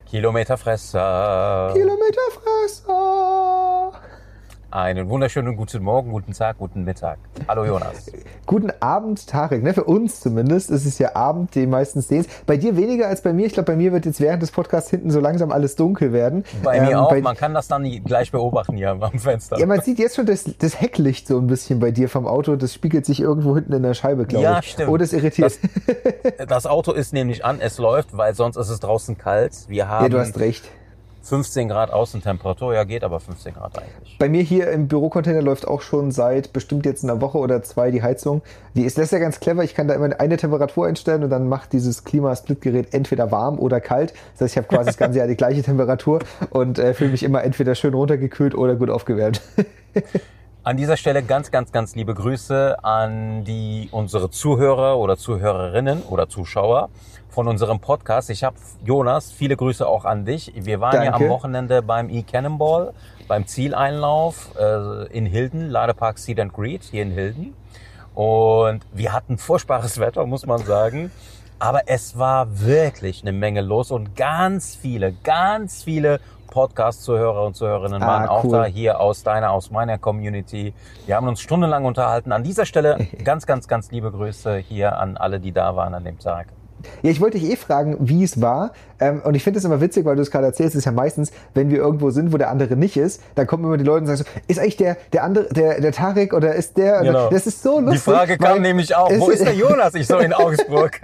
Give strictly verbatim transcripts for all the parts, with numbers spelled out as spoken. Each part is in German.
Kilometerfresser. Kilometerfresser. Einen wunderschönen guten Morgen, guten Tag, guten Mittag. Hallo Jonas. Guten Abend, Tarek. Ne? Für uns zumindest ist es ja Abend, die meisten sehen es. Bei dir weniger als bei mir. Ich glaube, bei mir wird jetzt während des Podcasts hinten so langsam alles dunkel werden. Bei ähm, mir auch. Bei, man kann das dann gleich beobachten hier am Fenster. Ja, man sieht jetzt schon das, das Hecklicht so ein bisschen bei dir vom Auto. Das spiegelt sich irgendwo hinten in der Scheibe, glaube ich. Ja, stimmt. Oh, das irritiert. Das, das Auto ist nämlich an, es läuft, weil sonst ist es draußen kalt. Wir haben ja, du hast recht. fünfzehn Grad Außentemperatur, ja geht aber fünfzehn Grad eigentlich. Bei mir hier im Bürocontainer läuft auch schon seit bestimmt jetzt einer Woche oder zwei die Heizung. Die ist, das ist ja ganz clever, ich kann da immer eine Temperatur einstellen und dann macht dieses Klimasplitgerät entweder warm oder kalt. Das heißt, ich habe quasi das ganze Jahr die gleiche Temperatur und äh, fühle mich immer entweder schön runtergekühlt oder gut aufgewärmt. An dieser Stelle ganz, ganz, ganz liebe Grüße an die unsere Zuhörer oder Zuhörerinnen oder Zuschauer von unserem Podcast. Ich habe, Jonas, viele Grüße auch an dich. Wir waren Danke. ja am Wochenende beim E-Cannonball, beim Zieleinlauf äh, in Hilden, Ladepark Seed and Greet hier in Hilden. Und wir hatten furchtbares Wetter, muss man sagen. Aber es war wirklich eine Menge los und ganz viele, ganz viele Podcast-Zuhörer und Zuhörerinnen waren ah, auch cool. da, hier aus deiner, aus meiner Community. Wir haben uns stundenlang unterhalten. An dieser Stelle ganz, ganz, ganz liebe Grüße hier an alle, die da waren an dem Tag. Ja, ich wollte dich eh fragen, wie es war. Ähm, und ich finde es immer witzig, weil du es gerade erzählst, ist ja meistens, wenn wir irgendwo sind, wo der andere nicht ist, dann kommen immer die Leute und sagen so, ist eigentlich der, der andere, der, der Tarek oder ist der, Genau. oder, das ist so lustig. Die Frage kam nämlich auch, wo ist der Jonas? Ich so in Augsburg.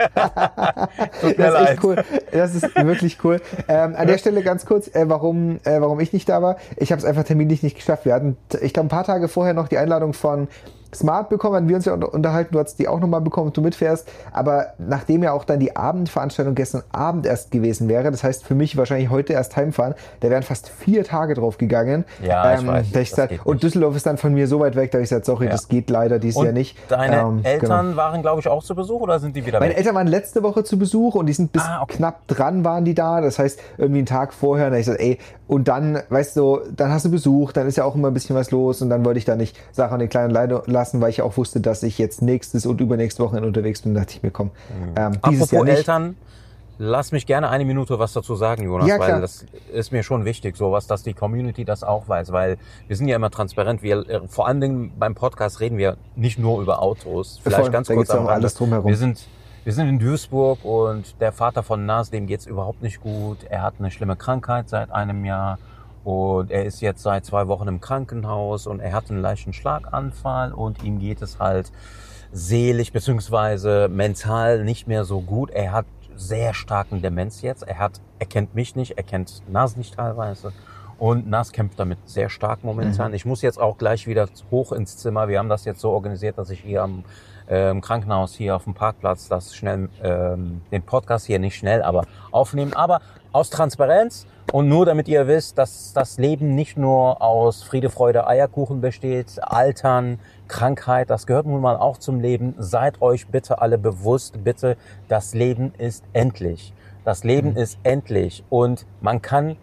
Tut mir das ist leid. echt cool. Das ist wirklich cool. Ähm, an der Stelle ganz kurz, äh, warum, äh, warum ich nicht da war. Ich habe es einfach terminlich nicht geschafft. Wir hatten, ich glaube, ein paar Tage vorher noch die Einladung von Smart bekommen, hatten wir uns ja unterhalten, du hast die auch nochmal bekommen, du mitfährst, aber nachdem ja auch dann die Abendveranstaltung gestern Abend erst gewesen wäre, das heißt für mich wahrscheinlich heute erst heimfahren, da wären fast vier Tage drauf gegangen. Ja, ich ähm, weiß, ich das sag, geht und nicht. Düsseldorf ist dann von mir so weit weg, da habe ich gesagt, sorry, Ja. das geht leider dieses Und Jahr nicht. deine Ähm, Eltern genau. waren, glaube ich, auch zu Besuch oder sind die wieder Meine weg? Eltern waren letzte Woche zu Besuch und die sind bis Ah, okay. knapp dran waren die da. Das heißt, irgendwie einen Tag vorher. Und da hab ich gesagt, ey, und dann, weißt du, dann hast du Besuch, dann ist ja auch immer ein bisschen was los und dann wollte ich da nicht Sarah und den Kleinen alleine lassen, weil ich auch wusste, dass ich jetzt nächstes und übernächstes Wochenende unterwegs bin. Da dachte ich mir, komm, ähm, dieses Apropos Jahr nicht. Eltern, lass mich gerne eine Minute was dazu sagen, Jonas, Ja, klar. weil das ist mir schon wichtig, sowas, dass die Community das auch weiß, weil wir sind ja immer transparent. Wir, äh, vor allen Dingen beim Podcast reden wir nicht nur über Autos. Vielleicht Voll, ganz da kurz geht's ja am um alles Rande. drumherum. Wir sind, wir sind in Duisburg und der Vater von Nas, dem geht's überhaupt nicht gut. Er hat eine schlimme Krankheit seit einem Jahr und er ist jetzt seit zwei Wochen im Krankenhaus und er hat einen leichten Schlaganfall und ihm geht es halt seelisch beziehungsweise mental nicht mehr so gut. Er hat sehr starken Demenz jetzt. Er hat, er kennt mich nicht, er kennt Nas nicht teilweise. Und Nas kämpft damit sehr stark momentan. Mhm. Ich muss jetzt auch gleich wieder hoch ins Zimmer. Wir haben das jetzt so organisiert, dass ich hier am äh, im Krankenhaus, hier auf dem Parkplatz, das schnell, ähm, den Podcast hier nicht schnell, aber aufnehmen. Aber aus Transparenz und nur damit ihr wisst, dass das Leben nicht nur aus Friede, Freude, Eierkuchen besteht, Altern, Krankheit, das gehört nun mal auch zum Leben. Seid euch bitte alle bewusst, bitte, das Leben ist endlich. Das Leben Mhm. ist endlich und man kann,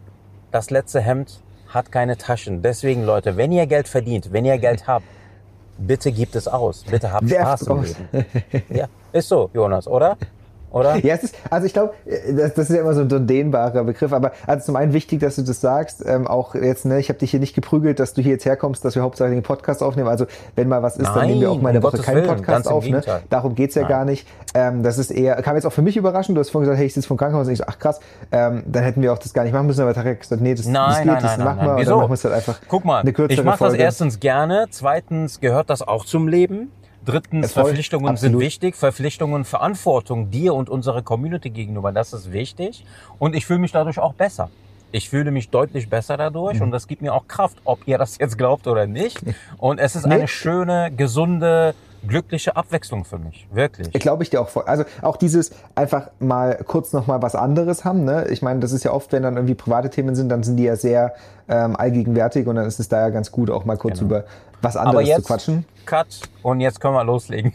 das letzte Hemd hat keine Taschen. Deswegen, Leute, wenn ihr Geld verdient, wenn ihr Geld habt, bitte gebt es aus. Bitte habt Werft Spaß im raus. Leben. Ja, ist so, Jonas, oder? Oder? Ja, es ist, also ich glaube, das, das ist ja immer so ein, so ein dehnbarer Begriff, aber also zum einen wichtig, dass du das sagst, ähm, auch jetzt, ne, ich habe dich hier nicht geprügelt, dass du hier jetzt herkommst, dass wir hauptsächlich den Podcast aufnehmen, also wenn mal was ist, dann Nein, nehmen wir auch mal um eine Woche Gottes keinen Willen, Podcast ganz im auf, ne? Gegenteil. Darum geht's ja Nein. gar nicht. Ähm, das ist eher, kam jetzt auch für mich überraschend, du hast vorhin gesagt, hey, ich sitze vom Krankenhaus und ich so, ach krass, ähm, dann hätten wir auch das gar nicht machen müssen, aber Tarek hat gesagt, nee, das, Nein, das geht, nein, das nein, nein, machen wir nein. und Wieso? dann machen wir es halt einfach Guck mal, eine kürzere ich mache das Folge. erstens gerne, zweitens gehört das auch zum Leben. Drittens, Ja, voll, Verpflichtungen absolut. sind wichtig. Verpflichtungen, Verantwortung dir und unserer Community gegenüber, das ist wichtig. Und ich fühle mich dadurch auch besser. Ich fühle mich deutlich besser dadurch Mhm. und das gibt mir auch Kraft, ob ihr das jetzt glaubt oder nicht. Und es ist Nee. eine schöne, gesunde, glückliche Abwechslung für mich. Wirklich. Ich glaube ich dir auch voll. Also auch dieses einfach mal kurz noch mal was anderes haben. Ne? Ich meine, das ist ja oft, wenn dann irgendwie private Themen sind, dann sind die ja sehr ähm, allgegenwärtig und dann ist es da ja ganz gut, auch mal kurz Genau. über was Aber anderes zu jetzt, quatschen. Cut und jetzt können wir loslegen.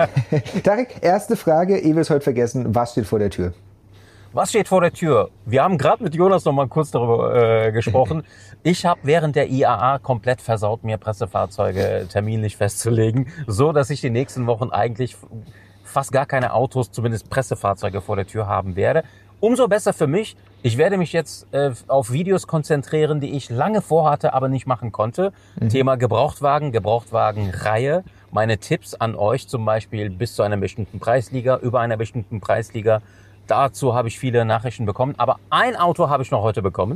Tarek, erste Frage, ehe wir es heute vergessen, was steht vor der Tür? Was steht vor der Tür? Wir haben gerade mit Jonas noch mal kurz darüber äh, gesprochen. Ich habe während der I A A komplett versaut, mir Pressefahrzeuge terminlich festzulegen, so dass ich die nächsten Wochen eigentlich fast gar keine Autos, zumindest Pressefahrzeuge vor der Tür haben werde. Umso besser für mich, Ich werde mich jetzt äh, auf Videos konzentrieren, die ich lange vorhatte, aber nicht machen konnte. Mhm. Thema Gebrauchtwagen, Gebrauchtwagenreihe. Meine Tipps an euch zum Beispiel bis zu einer bestimmten Preisliga, über einer bestimmten Preisliga. Dazu habe ich viele Nachrichten bekommen. Aber ein Auto habe ich noch heute bekommen.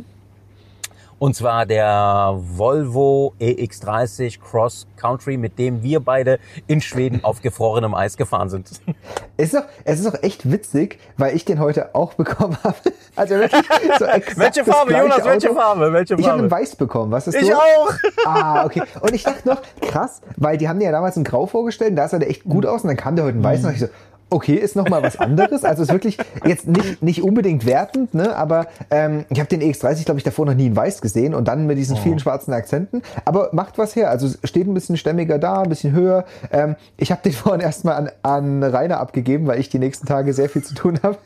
Und zwar der Volvo E X dreißig Cross Country, mit dem wir beide in Schweden auf gefrorenem Eis gefahren sind. Es ist doch, es ist doch echt witzig, weil ich den heute auch bekommen habe. Also wirklich so exakt welche Farbe, Jonas? Auto. Welche Farbe? Welche Farbe? Ich habe einen Weiß bekommen. Was ist Ich du? auch. Ah, okay. Und ich dachte noch, krass, weil die haben den ja damals in Grau vorgestellt, und da sah der echt gut aus und dann kam der heute in Weiß und ich so, okay, ist noch mal was anderes. Also ist wirklich jetzt nicht, nicht unbedingt wertend, ne? Aber ähm, ich habe den E X dreißig, glaube ich, davor noch nie in Weiß gesehen und dann mit diesen oh. vielen schwarzen Akzenten. Aber macht was her. Also steht ein bisschen stämmiger da, ein bisschen höher. Ähm, ich habe den vorhin erstmal an, an Rainer abgegeben, weil ich die nächsten Tage sehr viel zu tun habe.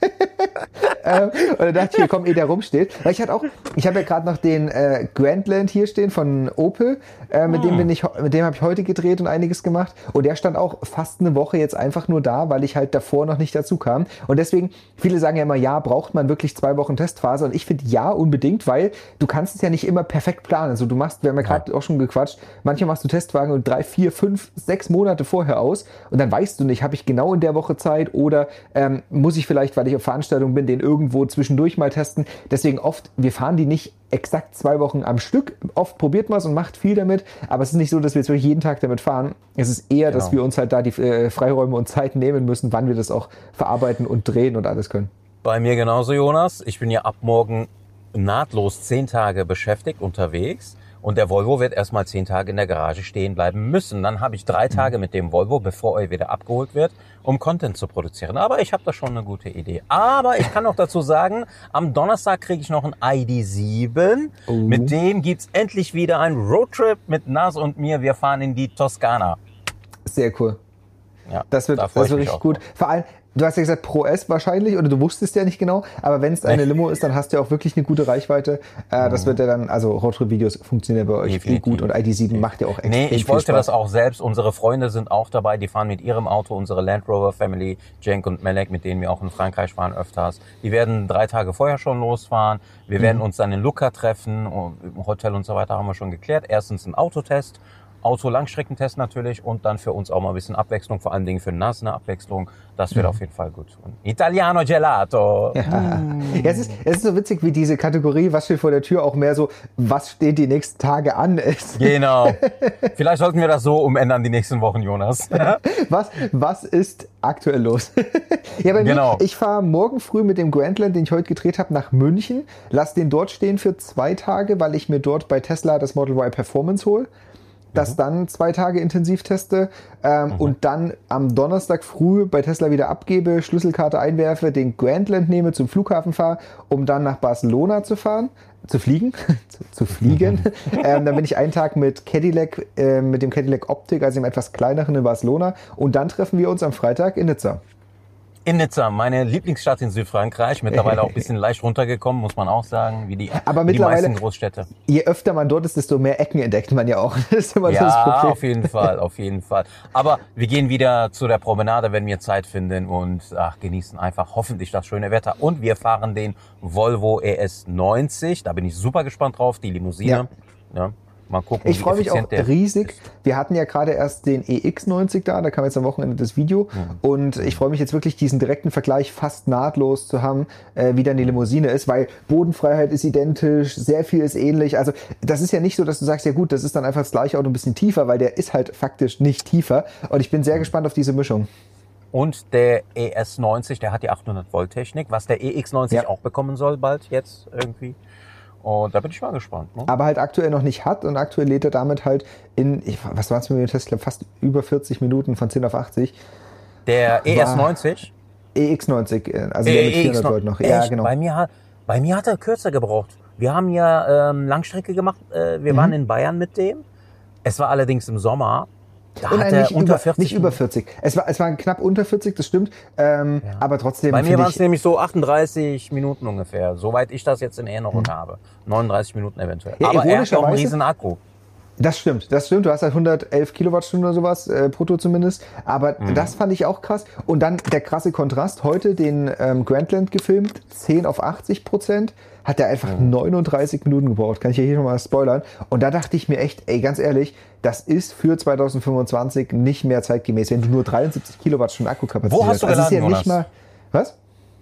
ähm, und dann dachte ich, hier komm, eh der rumsteht. Weil ich hatte auch, ich habe ja gerade noch den äh, Grandland hier stehen von Opel. Äh, mit, oh. dem bin ich, mit dem habe ich heute gedreht und einiges gemacht. Und der stand auch fast eine Woche jetzt einfach nur da, weil ich halt davor noch nicht dazu kam. Und deswegen, viele sagen ja immer, ja, braucht man wirklich zwei Wochen Testphase? Und ich finde, ja, unbedingt, weil du kannst es ja nicht immer perfekt planen. Also du machst, wir haben ja gerade ja. auch schon gequatscht, manchmal machst du Testwagen und drei, vier, fünf, sechs Monate vorher aus und dann weißt du nicht, habe ich genau in der Woche Zeit oder ähm, muss ich vielleicht, weil ich auf Veranstaltungen bin, den irgendwo zwischendurch mal testen. Deswegen oft, wir fahren die nicht exakt zwei Wochen am Stück. Oft probiert man es und macht viel damit, aber es ist nicht so, dass wir jetzt wirklich jeden Tag damit fahren. Es ist eher, genau. dass wir uns halt da die äh, Freiräume und Zeit nehmen müssen, wann wir das auch verarbeiten und drehen und alles können. Bei mir genauso, Jonas. Ich bin ja ab morgen nahtlos zehn Tage beschäftigt unterwegs und der Volvo wird erstmal zehn Tage in der Garage stehen bleiben müssen. Dann habe ich drei Tage mit dem Volvo, bevor er wieder abgeholt wird, um Content zu produzieren. Aber ich habe da schon eine gute Idee. Aber ich kann noch dazu sagen, am Donnerstag kriege ich noch ein I D sieben. Oh. Mit dem gibt's endlich wieder einen Roadtrip mit Nas und mir. Wir fahren in die Toskana. Sehr cool. Ja, das wird, da das wird richtig gut. Drauf. Vor allem, du hast ja gesagt Pro S wahrscheinlich, oder du wusstest ja nicht genau, aber wenn es eine Limo ist, dann hast du ja auch wirklich eine gute Reichweite. Äh, das wird ja dann, also Roadtrip-Videos funktionieren bei euch Definitiv. eh gut und I D sieben macht ja auch extrem Nee, ich viel wollte Spaß. das auch selbst. Unsere Freunde sind auch dabei, die fahren mit ihrem Auto, unsere Land Rover Family, Cenk und Melek, mit denen wir auch in Frankreich fahren öfters. Die werden drei Tage vorher schon losfahren. Wir mhm. werden uns dann in Lucca treffen, im Hotel und so weiter haben wir schon geklärt. Erstens ein Autotest. Auto-Langstreckentest natürlich und dann für uns auch mal ein bisschen Abwechslung, vor allen Dingen für Nas eine Abwechslung. Das wird mhm. auf jeden Fall gut. Und Italiano Gelato. Ja. Mm. Ja, es ist, es ist so witzig, wie diese Kategorie, was steht vor der Tür, auch mehr so, was steht die nächsten Tage an ist. Genau. Vielleicht sollten wir das so umändern die nächsten Wochen, Jonas. was, was ist aktuell los? Ja, bei genau. mir, ich fahre morgen früh mit dem Grandland, den ich heute gedreht habe, nach München. Lass den dort stehen für zwei Tage, weil ich mir dort bei Tesla das Model Y Performance hole. Das mhm. dann zwei Tage intensiv teste ähm, mhm. und dann am Donnerstag früh bei Tesla wieder abgebe, Schlüsselkarte einwerfe, den Grandland nehme, zum Flughafen fahre, um dann nach Barcelona zu fahren, zu fliegen, zu, zu fliegen. ähm, dann bin ich einen Tag mit Cadillac, äh, mit dem Cadillac Optik, also dem etwas kleineren in Barcelona und dann treffen wir uns am Freitag in Nizza. In Nizza, meine Lieblingsstadt in Südfrankreich, mittlerweile auch ein bisschen leicht runtergekommen, muss man auch sagen, wie die, Aber wie die meisten Großstädte. Je öfter man dort ist, desto mehr Ecken entdeckt man ja auch. Das ist immer ja, das Problem. auf jeden Fall, auf jeden Fall. Aber wir gehen wieder zu der Promenade, wenn wir Zeit finden und ach, genießen einfach hoffentlich das schöne Wetter. Und wir fahren den Volvo E S neunzig, da bin ich super gespannt drauf, die Limousine. Ja. Ja. Mal gucken, ich freue mich auch riesig. Wir hatten ja gerade erst den E X neunzig da, da kam jetzt am Wochenende das Video. Mhm. Und ich freue mich jetzt wirklich, diesen direkten Vergleich fast nahtlos zu haben, äh, wie dann die Limousine ist, weil Bodenfreiheit ist identisch, sehr viel ist ähnlich. Also das ist ja nicht so, dass du sagst, ja gut, das ist dann einfach das gleiche Auto ein bisschen tiefer, weil der ist halt faktisch nicht tiefer. Und ich bin sehr gespannt auf diese Mischung. Und der E S neunzig, der hat die achthundert Volt Technik, was der E X neunzig ja. auch bekommen soll bald jetzt irgendwie. Und da bin ich mal gespannt. Ne? Aber halt aktuell noch nicht hat und aktuell lädt er damit halt in, ich, was war es mit dem Tesla, fast über vierzig Minuten von zehn auf achtzig. Der E S neunzig? E X neunzig, also e der mit vierhundert Volt noch. Ja, genau. Bei mir, hat, bei mir hat er kürzer gebraucht. Wir haben ja ähm, Langstrecke gemacht, äh, wir mhm. waren in Bayern mit dem. Es war allerdings im Sommer. Da und hat nein, er nicht, unter über, vierzig nicht über vierzig. Es war, es war knapp unter vierzig, das stimmt. Ähm, ja. Aber trotzdem. Bei mir waren es nämlich so achtunddreißig Minuten ungefähr, soweit ich das jetzt in Erinnerung hm. habe. neununddreißig Minuten eventuell. Ja, aber er hat auch einen riesen Akku. Das stimmt, das stimmt. Du hast halt hundertelf Kilowattstunden oder sowas, äh, brutto zumindest. Aber mhm. das fand ich auch krass. Und dann der krasse Kontrast. Heute den ähm, Grandland gefilmt, zehn auf achtzig Prozent. Hat der einfach mhm. neununddreißig Minuten gebraucht. Kann ich ja hier schon mal spoilern. Und da dachte ich mir echt, ey, ganz ehrlich, das ist für zwanzig fünfundzwanzig nicht mehr zeitgemäß, wenn du nur dreiundsiebzig Kilowattstunden Akkukapazität hast. Wo hast du geladen, also ist ja Jonas? nicht mal, was?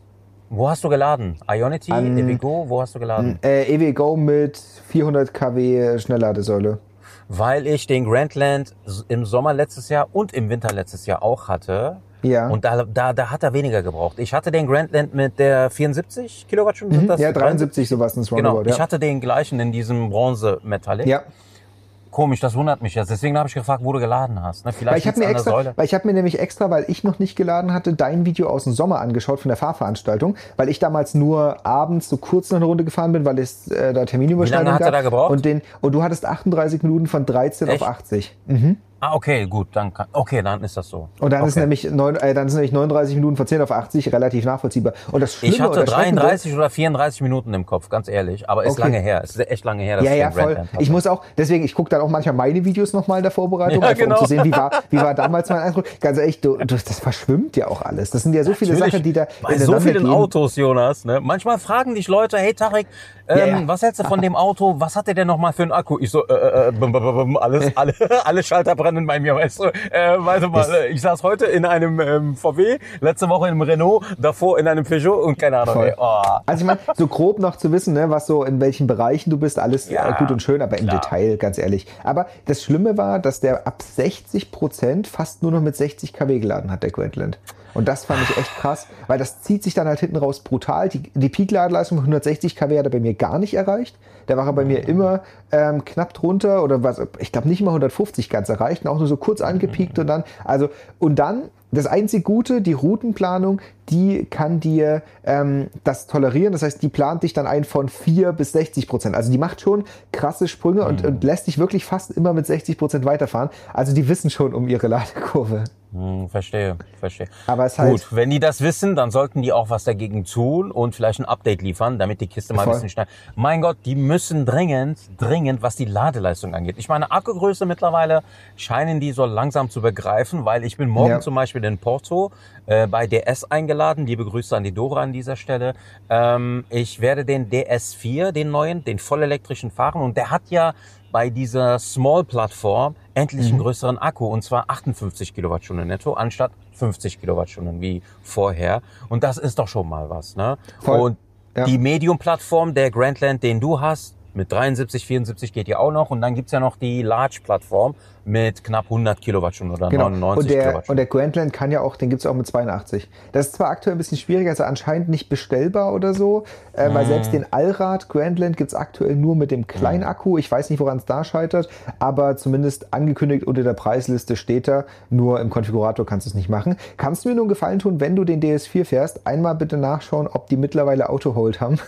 Wo hast du geladen? Ionity, An, EVgo, wo hast du geladen? Äh, EVgo mit vierhundert Kilowatt Schnellladesäule. Weil ich den Grandland im Sommer letztes Jahr und im Winter letztes Jahr auch hatte. Ja. Und da, da, da hat er weniger gebraucht. Ich hatte den Grandland mit der vierundsiebzig Kilowattstunden. Mhm, Sind das? ja, dreiundsiebzig sowas ins Genau, Roundabout, ja. ich hatte den gleichen in diesem Bronze-Metallic. Ja. Komisch, das wundert mich jetzt. Deswegen habe ich gefragt, wo du geladen hast. Ne? Vielleicht weil ich habe mir an der extra, Säule. weil ich habe mir nämlich extra, weil ich noch nicht geladen hatte, dein Video aus dem Sommer angeschaut von der Fahrveranstaltung, weil ich damals nur abends so kurz noch eine Runde gefahren bin, weil es äh, da Terminüberschneidung gab. Wie lange hat er da gebraucht? Und, den, und du hattest achtunddreißig Minuten von dreizehn Echt? auf achtzig. Mhm. Ah, okay, gut, dann kann, okay, dann ist das so. Und dann okay. ist nämlich neun, äh, dann ist nämlich neununddreißig Minuten von zehn auf achtzig relativ nachvollziehbar. Und das Schlimme ich hatte oder dreiunddreißig oder vierunddreißig Minuten im Kopf, ganz ehrlich. Aber ist okay. lange her. Ist echt lange her, dass ja, ich ja, den voll. Grandland hatte. Ich muss auch, deswegen, ich gucke dann auch manchmal meine Videos nochmal in der Vorbereitung, Ja, einfach genau. um zu sehen, wie war, wie war damals mein Eindruck. Ganz ehrlich, du, du, das verschwimmt ja auch alles. Das sind ja so viele Natürlich. Sachen, die da bei so vielen gehen. Autos, Jonas. Ne? Manchmal fragen dich Leute, hey Tarek, ähm, ja, ja. was hältst du von dem Auto? Was hat der denn nochmal für einen Akku? Ich so, äh, äh, bum, bum, bum, alles, alle, alle Schalter brennen bei mir, weißt du. Äh, warte mal, ich saß heute in einem ähm, V W, letzte Woche in einem Renault, davor in einem Peugeot und keine Ahnung. Ey, oh. Also ich meine, so grob noch zu wissen, ne, was so in welchen Bereichen du bist, alles Ja, äh, gut und schön, aber im klar. Detail, ganz ehrlich. Aber das Schlimme war, dass der ab sechzig Prozent fast nur noch mit sechzig Kilowatt geladen hat, der Grandland. Und das fand ich echt krass, weil das zieht sich dann halt hinten raus brutal. Die, die Peak-Ladeleistung von hundertsechzig Kilowatt hat er bei mir gar nicht erreicht. Da war er bei mir immer ähm, knapp drunter oder was, ich glaube nicht mal hundertfünfzig ganz erreicht, und auch nur so kurz angepiekt und dann, also, und dann das einzig Gute, die Routenplanung, die kann dir ähm, das tolerieren. Das heißt, die plant dich dann ein von vier bis sechzig Prozent. Also die macht schon krasse Sprünge und, und lässt dich wirklich fast immer mit sechzig Prozent weiterfahren. Also die wissen schon um ihre Ladekurve. Hm, verstehe, verstehe. Aber es halt gut, wenn die das wissen, dann sollten die auch was dagegen tun und vielleicht ein Update liefern, damit die Kiste mal Voll. ein bisschen schneller. Mein Gott, die müssen dringend, dringend, was die Ladeleistung angeht. Ich meine, Akkugröße mittlerweile scheinen die so langsam zu begreifen, weil ich bin morgen Ja. zum Beispiel in Porto äh, bei D S eingeladen. Liebe Grüße an die Dora an dieser Stelle. Ähm, ich werde den D S vier, den neuen, den vollelektrischen fahren, und der hat ja bei dieser Small-Plattform endlich einen Mhm. größeren Akku, und zwar achtundfünfzig Kilowattstunden netto anstatt fünfzig Kilowattstunden wie vorher. Und das ist doch schon mal was, ne? Voll. Und Ja. die Medium-Plattform, der Grandland, den du hast, mit dreiundsiebzig, vierundsiebzig geht ja auch noch. Und dann gibt's ja noch die Large-Plattform mit knapp hundert Kilowattstunden oder Genau. neunundneunzig Und der, Kilowattstunden. und der Grandland kann ja auch, den gibt's auch mit zweiundachtzig. Das ist zwar aktuell ein bisschen schwierig, also anscheinend nicht bestellbar oder so, äh, weil selbst den Allrad Grandland gibt's aktuell nur mit dem kleinen Akku. Ich weiß nicht, woran es da scheitert, aber zumindest angekündigt unter der Preisliste steht er. Nur im Konfigurator kannst du es nicht machen. Kannst du mir nur einen Gefallen tun, wenn du den D S vier fährst, einmal bitte nachschauen, ob die mittlerweile Auto-Hold haben.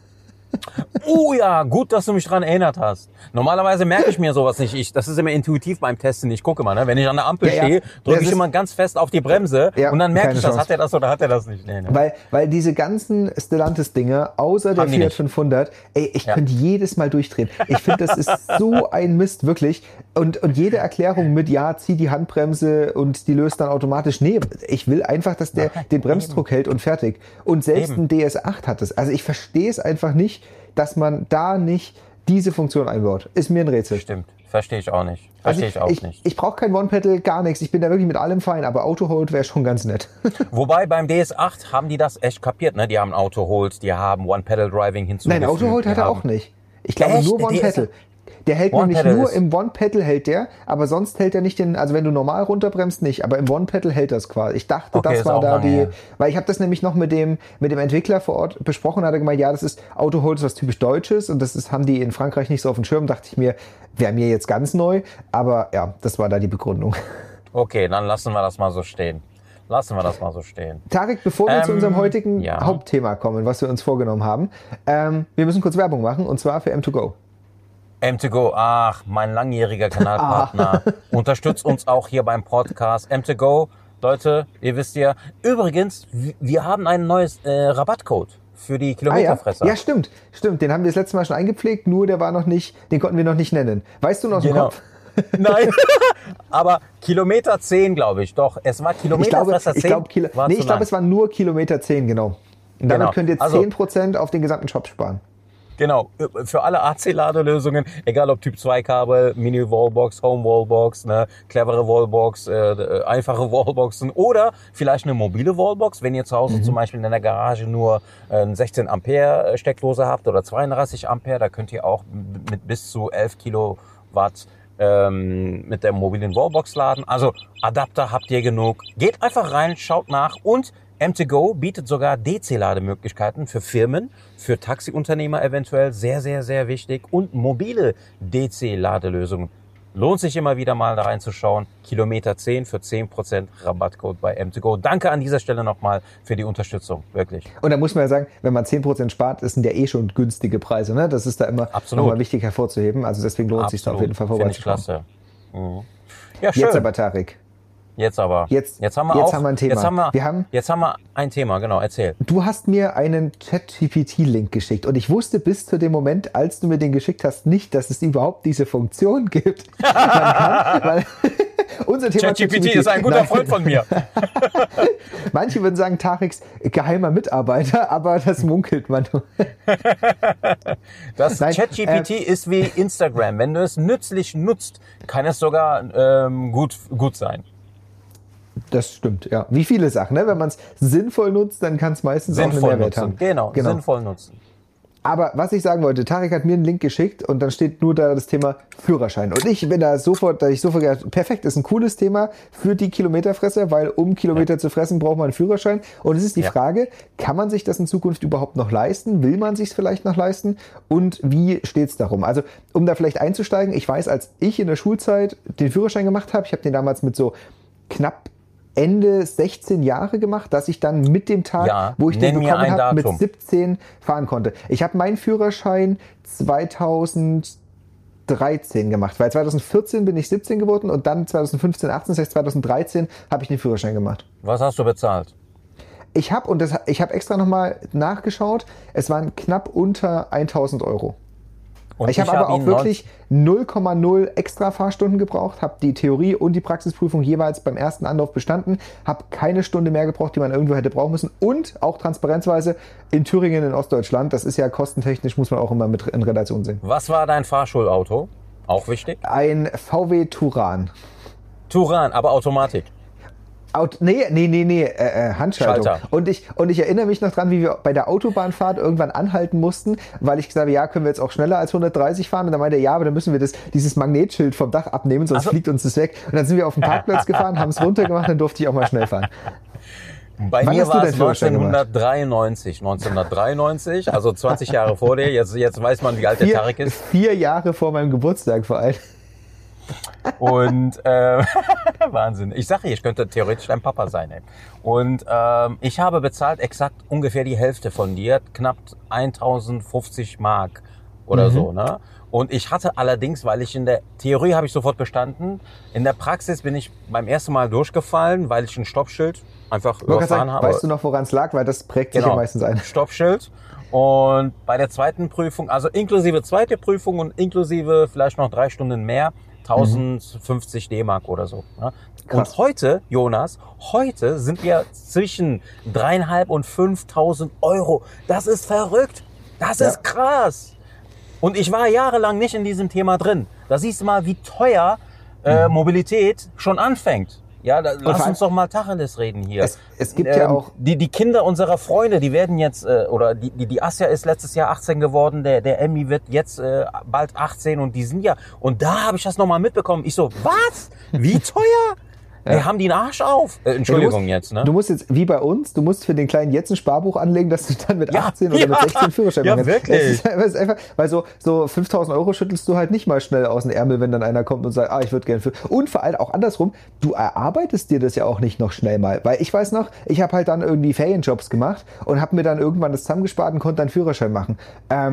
Oh ja, gut, dass du mich dran erinnert hast. Normalerweise merke ich mir sowas nicht. Ich, das ist immer intuitiv beim Testen. Ich gucke immer, ne? Wenn ich an der Ampel Ja, ja. stehe, drücke Das ich ist- immer ganz fest auf die Bremse, Ja, und dann merke keine ich das. Chance. Hat er das oder hat er das nicht? Nee, nee. Weil, weil diese ganzen Stellantis-Dinger, außer der Haben die Fiat nicht. fünfhundert, ey, ich Ja. könnte jedes Mal durchdrehen. Ich finde, das ist so ein Mist, wirklich. Und, und jede Erklärung mit, ja, zieh die Handbremse und die löst dann automatisch. Nee, ich will einfach, dass der Nein, den Bremsdruck hält und fertig. Und selbst Eben. ein D S acht hat es. Also ich verstehe es einfach nicht, dass man da nicht diese Funktion einbaut. Ist mir ein Rätsel. Stimmt. Verstehe ich auch nicht. Also Verstehe ich auch ich, nicht. Ich brauche kein One-Pedal, gar nichts. Ich bin da wirklich mit allem fein, aber Auto-Hold wäre schon ganz nett. Wobei beim D S acht haben die das echt kapiert, ne? Die haben Auto-Hold, die haben One-Pedal-Driving hinzugefügt. Nein, Auto-Hold die hat er haben- auch nicht. Ich glaube Echt? nur Der D S One-Pedal. Der hält One nämlich Pedal nur ist- im One-Pedal hält der, aber sonst hält er nicht den, also wenn du normal runterbremst, nicht, aber im One-Pedal hält das quasi. Ich dachte, Okay, das ist war auch da lange die, her. weil ich habe das nämlich noch mit dem, mit dem Entwickler vor Ort besprochen, hat er gemeint, ja, das ist, Auto-Hold ist was typisch Deutsches und das ist, haben die in Frankreich nicht so auf dem Schirm, dachte ich mir, wäre mir jetzt ganz neu, aber ja, das war da die Begründung. Okay, dann lassen wir das mal so stehen. Lassen wir das mal so stehen. Tarek, bevor wir Ähm, zu unserem heutigen ja. Hauptthema kommen, was wir uns vorgenommen haben, ähm, wir müssen kurz Werbung machen und zwar für M zwei Go. M zwei Go, ach, mein langjähriger Kanalpartner. Unterstützt uns auch hier beim Podcast. M zwei Go, Leute, ihr wisst ja. Übrigens, w- wir haben ein neues äh, Rabattcode für die Ah, ja? Kilometerfresser. Ja, stimmt. Stimmt. Den haben wir das letzte Mal schon eingepflegt, nur der war noch nicht, den konnten wir noch nicht nennen. Weißt du noch aus dem Genau. Kopf? Nein, aber Kilometer zehn, glaube ich. Doch, es war Ich glaube, Kilometerfresser ich zehn. glaube, Kilo, war nee, zu ich glaube, lang. es waren nur Kilometer zehn, genau. Und damit Genau. könnt ihr Also- zehn Prozent auf den gesamten Shop sparen. Genau, für alle A C-Ladelösungen, egal ob Typ zwei Kabel, Mini-Wallbox, Home-Wallbox, ne, clevere Wallbox, äh, einfache Wallboxen oder vielleicht eine mobile Wallbox, wenn ihr zu Hause mhm. zum Beispiel in der Garage nur äh, sechzehn Ampere Steckdose habt oder zweiunddreißig Ampere, da könnt ihr auch mit bis zu elf Kilowatt ähm, mit der mobilen Wallbox laden. Also Adapter habt ihr genug. Geht einfach rein, schaut nach und M zwei Go bietet sogar D C-Lademöglichkeiten für Firmen, für Taxiunternehmer eventuell, sehr, sehr, sehr wichtig. Und mobile D C-Ladelösungen. Lohnt sich immer wieder mal da reinzuschauen. Kilometer zehn für zehn Prozent Rabattcode bei M zwei Go. Danke an dieser Stelle nochmal für die Unterstützung, wirklich. Und da muss man ja sagen, wenn man zehn Prozent spart, das sind ja eh schon günstige Preise. Ne? Das ist da immer nochmal wichtig hervorzuheben. Also deswegen lohnt es sich da auf jeden Fall vorbeizuschauen. Finde ich klasse. Mhm. Ja, schön. Jetzt aber, Tarek. Jetzt aber. Jetzt, jetzt haben wir jetzt auch, haben wir ein Thema. Jetzt haben wir, wir haben, jetzt haben wir ein Thema, genau, erzähl. Du hast mir einen ChatGPT-Link geschickt und ich wusste bis zu dem Moment, als du mir den geschickt hast, nicht, dass es überhaupt diese Funktion gibt. Man kann, weil unser Thema ChatGPT ist ein guter Nein. Freund von mir. Manche würden sagen, Tareks geheimer Mitarbeiter, aber das munkelt man nur. Das ChatGPT äh, ist wie Instagram. Wenn du es nützlich nutzt, kann es sogar ähm, gut, gut sein. Das stimmt, ja. Wie viele Sachen, ne? Wenn man es sinnvoll nutzt, dann kann es meistens sinnvoll auch einen Mehrwert nutzen. haben. Genau, genau, sinnvoll nutzen. Aber was ich sagen wollte, Tarek hat mir einen Link geschickt und dann steht nur da das Thema Führerschein. Und ich bin da sofort, da ich sofort gedacht, perfekt, ist ein cooles Thema für die Kilometerfresser, weil um Kilometer ja. zu fressen, braucht man einen Führerschein. Und es ist die ja. Frage, kann man sich das in Zukunft überhaupt noch leisten? Will man sich es vielleicht noch leisten? Und wie steht es darum? Also, um da vielleicht einzusteigen, ich weiß, als ich in der Schulzeit den Führerschein gemacht habe, ich habe den damals mit so knapp Ende sechzehn Jahre gemacht, dass ich dann mit dem Tag, ja, wo ich den bekommen habe, mit Datum. siebzehn fahren konnte. Ich habe meinen Führerschein zweitausenddreizehn gemacht, weil zweitausendvierzehn bin ich siebzehn geworden und dann zweitausendfünfzehn, achtzehn, das heißt zweitausenddreizehn habe ich den Führerschein gemacht. Was hast du bezahlt? Ich habe, und das, ich habe extra nochmal nachgeschaut, es waren knapp unter tausend Euro. Und ich habe aber hab auch wirklich null Komma null extra Fahrstunden gebraucht, habe die Theorie und die Praxisprüfung jeweils beim ersten Anlauf bestanden, habe keine Stunde mehr gebraucht, die man irgendwo hätte brauchen müssen und auch transparenzweise in Thüringen in Ostdeutschland, das ist ja kostentechnisch, muss man auch immer mit in Relation sehen. Was war dein Fahrschulauto? Auch wichtig? Ein V W Touran. Touran, aber Automatik? Auto, nee, nee, nee, nee, äh, Handschaltung. Schalter. Und ich, und ich erinnere mich noch dran, wie wir bei der Autobahnfahrt irgendwann anhalten mussten, weil ich gesagt habe, ja, können wir jetzt auch schneller als hundertdreißig fahren? Und dann meinte er, ja, aber dann müssen wir das, dieses Magnetschild vom Dach abnehmen, sonst also. fliegt uns das weg. Und dann sind wir auf den Parkplatz gefahren, haben es runtergemacht, dann durfte ich auch mal schnell fahren. Bei Wann mir war es neunzehnhundertdreiundneunzig. neunzehnhundertdreiundneunzig, also zwanzig Jahre vor dir. Jetzt, jetzt weiß man, wie alt vier, der Tarek ist. Vier Jahre vor meinem Geburtstag vor allem. Und äh, Wahnsinn. Ich sage, ich könnte theoretisch dein Papa sein. Ey. Und ähm, ich habe bezahlt exakt ungefähr die Hälfte von dir, knapp tausendfünfzig Mark oder mhm. so. Ne? Und ich hatte allerdings, weil ich in der Theorie habe ich sofort bestanden, in der Praxis bin ich beim ersten Mal durchgefallen, weil ich ein Stoppschild einfach überfahren sagen, habe. Weißt du noch, woran es lag? Weil das prägt genau. sich ja meistens ein. Stoppschild. Und bei der zweiten Prüfung, also inklusive zweite Prüfung und inklusive vielleicht noch drei Stunden mehr, tausendfünfzig D-Mark oder so. Ne? Und heute, Jonas, heute sind wir zwischen dreieinhalb und fünftausend Euro. Das ist verrückt. Das ja. ist krass. Und ich war jahrelang nicht in diesem Thema drin. Da siehst du mal, wie teuer äh, Mobilität schon anfängt. Ja, da, lass uns doch mal Tacheles reden hier. Es, es gibt ähm, ja auch die die Kinder unserer Freunde, die werden jetzt äh, oder die die die Asja ist letztes Jahr achtzehn geworden, der der Emmy wird jetzt äh, bald achtzehn und die sind ja und da habe ich das noch mal mitbekommen. Ich so, was? Wie teuer? Ja. Wir haben die einen Arsch auf. Äh, Entschuldigung ja, musst, jetzt, ne? Du musst jetzt, wie bei uns, du musst für den Kleinen jetzt ein Sparbuch anlegen, dass du dann mit ja, achtzehn oder ja, mit sechzehn Führerschein ja, machst. wirklich. Es ist, es ist einfach, weil so, so fünftausend Euro schüttelst du halt nicht mal schnell aus dem Ärmel, wenn dann einer kommt und sagt, ah, ich würde gerne für. Und vor allem auch andersrum, du erarbeitest dir das ja auch nicht noch schnell mal. Weil ich weiß noch, ich habe halt dann irgendwie Ferienjobs gemacht und habe mir dann irgendwann das zusammengespart und konnte dann Führerschein machen. Ähm,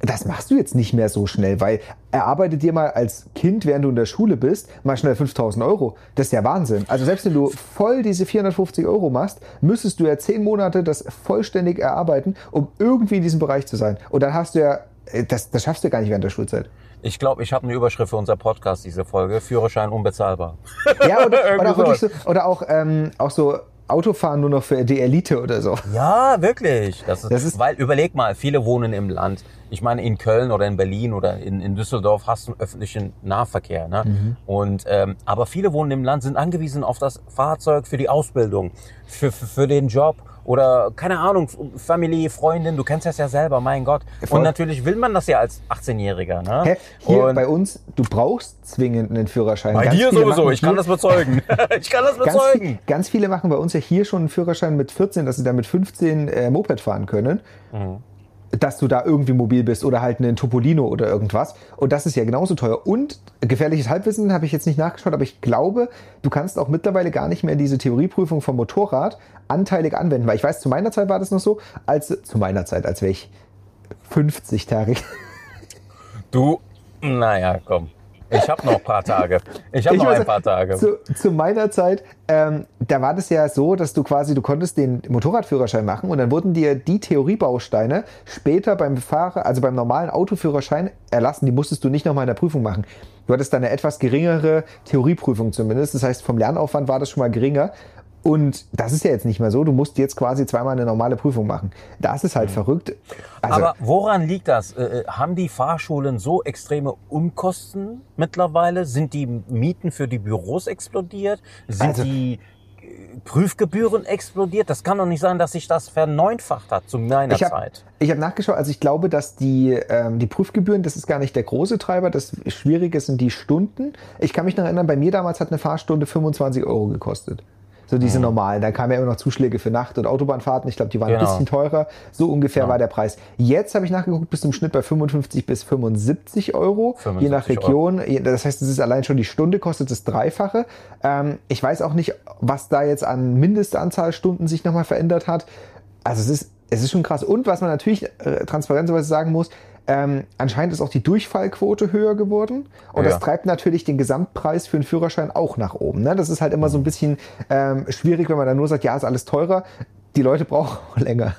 das machst du jetzt nicht mehr so schnell, weil erarbeite dir mal als Kind, während du in der Schule bist, mal schnell fünftausend Euro. Das ist ja Wahnsinn. Also selbst wenn du voll diese vierhundertfünfzig Euro machst, müsstest du ja zehn Monate das vollständig erarbeiten, um irgendwie in diesem Bereich zu sein. Und dann hast du ja, das, das schaffst du gar nicht während der Schulzeit. Ich glaube, ich habe eine Überschrift für unser Podcast, diese Folge. Führerschein unbezahlbar. Ja, oder, oder auch wirklich so, oder auch, ähm, auch so Autofahren nur noch für die Elite oder so. Ja, wirklich. Das ist, Das ist- weil, überleg mal, viele wohnen im Land. Ich meine, in Köln oder in Berlin oder in, in Düsseldorf hast du einen öffentlichen Nahverkehr. Ne? Mhm. Und, ähm, aber viele wohnen im Land, sind angewiesen auf das Fahrzeug für die Ausbildung, für, für, für den Job. Oder, keine Ahnung, Familie, Freundin, du kennst das ja selber, mein Gott. Voll. Und natürlich will man das ja als achtzehnjähriger. Ne? Hä? Hier Und bei uns, du brauchst zwingend einen Führerschein. bei Ganz dir viele sowieso, machen ich kann hier- das bezeugen. ich kann das Ganz, bezeugen. viel, ganz viele machen bei uns ja hier schon einen Führerschein mit vierzehn, dass sie dann mit fünfzehn äh, Moped fahren können. Mhm. Dass du da irgendwie mobil bist oder halt einen Topolino oder irgendwas. Und das ist ja genauso teuer. Und gefährliches Halbwissen habe ich jetzt nicht nachgeschaut, aber ich glaube, du kannst auch mittlerweile gar nicht mehr diese Theorieprüfung vom Motorrad anteilig anwenden. Weil ich weiß, zu meiner Zeit war das noch so, als zu meiner Zeit, als wäre ich fünfzig, Tarik. Du, naja, komm. Ich habe noch ein paar Tage. Ich habe noch weiß, ein paar Tage. Zu, zu meiner Zeit, ähm, da war das ja so, dass du quasi, du konntest den Motorradführerschein machen und dann wurden dir die Theoriebausteine später beim Fahrer, also beim normalen Autoführerschein erlassen, die musstest du nicht nochmal in der Prüfung machen. Du hattest dann eine etwas geringere Theorieprüfung zumindest, das heißt vom Lernaufwand war das schon mal geringer. Und das ist ja jetzt nicht mehr so. Du musst jetzt quasi zweimal eine normale Prüfung machen. Das ist halt mhm. verrückt. Also, aber woran liegt das? Äh, haben die Fahrschulen so extreme Unkosten mittlerweile? Sind die Mieten für die Büros explodiert? Sind Also- die äh, Prüfgebühren explodiert? Das kann doch nicht sein, dass sich das verneunfacht hat zu meiner ich habe Zeit. ich hab nachgeschaut, also ich glaube, dass die, ähm, die Prüfgebühren, das ist gar nicht der große Treiber. Das Schwierige sind die Stunden. Ich kann mich noch erinnern, bei mir damals hat eine Fahrstunde fünfundzwanzig Euro gekostet. So diese Mhm. normalen. Da kamen ja immer noch Zuschläge für Nacht- und Autobahnfahrten. Ich glaube, die waren Genau. ein bisschen teurer. So ungefähr Ja. war der Preis. Jetzt habe ich nachgeguckt, bist du im Schnitt bei fünfundfünfzig bis fünfundsiebzig Euro, je nach fünfundsiebzig Region. Das heißt, es ist allein schon die Stunde, kostet das Dreifache. Ähm, ich weiß auch nicht, was da jetzt an Mindestanzahl Stunden sich nochmal verändert hat. Also es ist, es ist schon krass. Und was man natürlich äh, transparenterweise sagen muss, Ähm, anscheinend ist auch die Durchfallquote höher geworden und Ja. das treibt natürlich den Gesamtpreis für einen Führerschein auch nach oben. Ne? Das ist halt immer so ein bisschen ähm, schwierig, wenn man dann nur sagt, ja, ist alles teurer. Die Leute brauchen auch länger.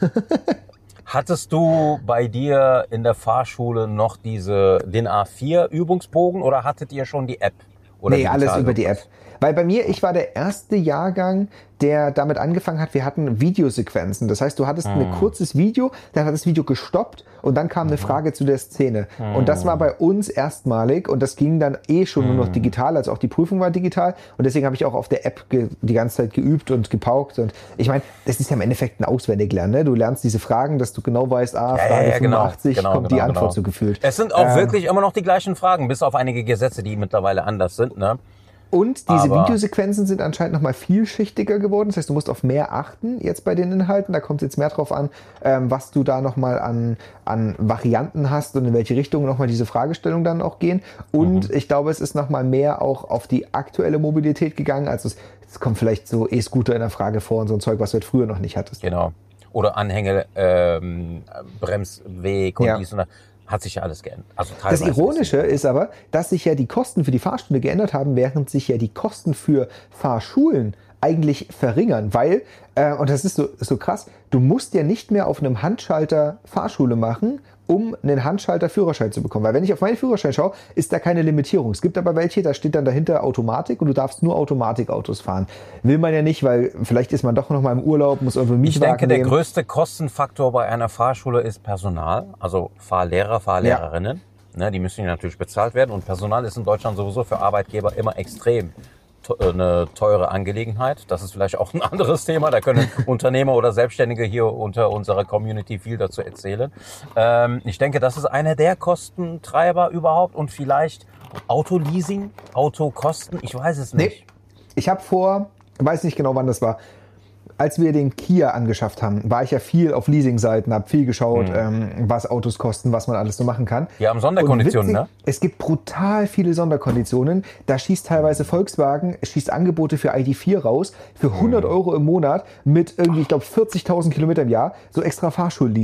Hattest du bei dir in der Fahrschule noch diese, den A vier Übungsbogen oder hattet ihr schon die App? Oder Nee, alles digital über die App. irgendwas? Weil bei mir, ich war der erste Jahrgang, der damit angefangen hat, wir hatten Videosequenzen. Das heißt, du hattest ein kurzes Video, dann hat das Video gestoppt und dann kam eine Frage zu der Szene. Und das war bei uns erstmalig und das ging dann eh schon nur noch digital, also auch die Prüfung war digital. Und deswegen habe ich auch auf der App ge- die ganze Zeit geübt und gepaukt. Und ich meine, das ist ja im Endeffekt ein Auswendiglernen. Ne? Du lernst diese Fragen, dass du genau weißt, ah, Ja, Frage ja, ja, genau, fünfundachtzig, genau, kommt die genau, Antwort genau. so gefühlt. Es sind auch Ähm, wirklich immer noch die gleichen Fragen, bis auf einige Gesetze, die mittlerweile anders sind. Ne? Und diese Aber- Videosequenzen sind anscheinend nochmal vielschichtiger geworden. Das heißt, du musst auf mehr achten jetzt bei den Inhalten. Da kommt es jetzt mehr drauf an, ähm, was du da nochmal an, an Varianten hast und in welche Richtung nochmal diese Fragestellungen dann auch gehen. Und Mhm. ich glaube, es ist nochmal mehr auch auf die aktuelle Mobilität gegangen. Also es, es kommt vielleicht so E-Scooter in der Frage vor und so ein Zeug, was du halt früher noch nicht hattest. Genau. Oder Anhänge, ähm, Bremsweg und Ja. dies und das. Hat sich ja alles geändert. Also Das teilweise Ironische ist aber, dass sich ja die Kosten für die Fahrstunde geändert haben, während sich ja die Kosten für Fahrschulen eigentlich verringern, weil, äh, und das ist so, so krass, du musst ja nicht mehr auf einem Handschalter Fahrschule machen, um einen Handschalter-Führerschein zu bekommen. Weil wenn ich auf meinen Führerschein schaue, ist da keine Limitierung. Es gibt aber welche, da steht dann dahinter Automatik und du darfst nur Automatikautos fahren. Will man ja nicht, weil vielleicht ist man doch noch mal im Urlaub, muss irgendwo einen Ich Mietwagen denke, der nehmen. größte Kostenfaktor bei einer Fahrschule ist Personal, also Fahrlehrer, Fahrlehrerinnen. Ne, die müssen ja natürlich bezahlt werden und Personal ist in Deutschland sowieso für Arbeitgeber immer extrem te- eine teure Angelegenheit. Das ist vielleicht auch ein anderes Thema. Da können Unternehmer oder Selbstständige hier unter unserer Community viel dazu erzählen. Ähm, ich denke, das ist einer der Kostentreiber überhaupt und vielleicht Autoleasing, Autokosten. Ich weiß es nicht. Nee, ich habe vor, weiß nicht genau wann das war, als wir den Kia angeschafft haben, war ich ja viel auf Leasing-Seiten, habe viel geschaut, Mhm. ähm, was Autos kosten, was man alles so machen kann. Die haben Sonderkonditionen, Und ne? witzig, es gibt brutal viele Sonderkonditionen. Da schießt teilweise Volkswagen, schießt Angebote für I D vier raus, für hundert Euro im Monat mit irgendwie, ich glaube, vierzigtausend Kilometer im Jahr, so extra Fahrschulleasing.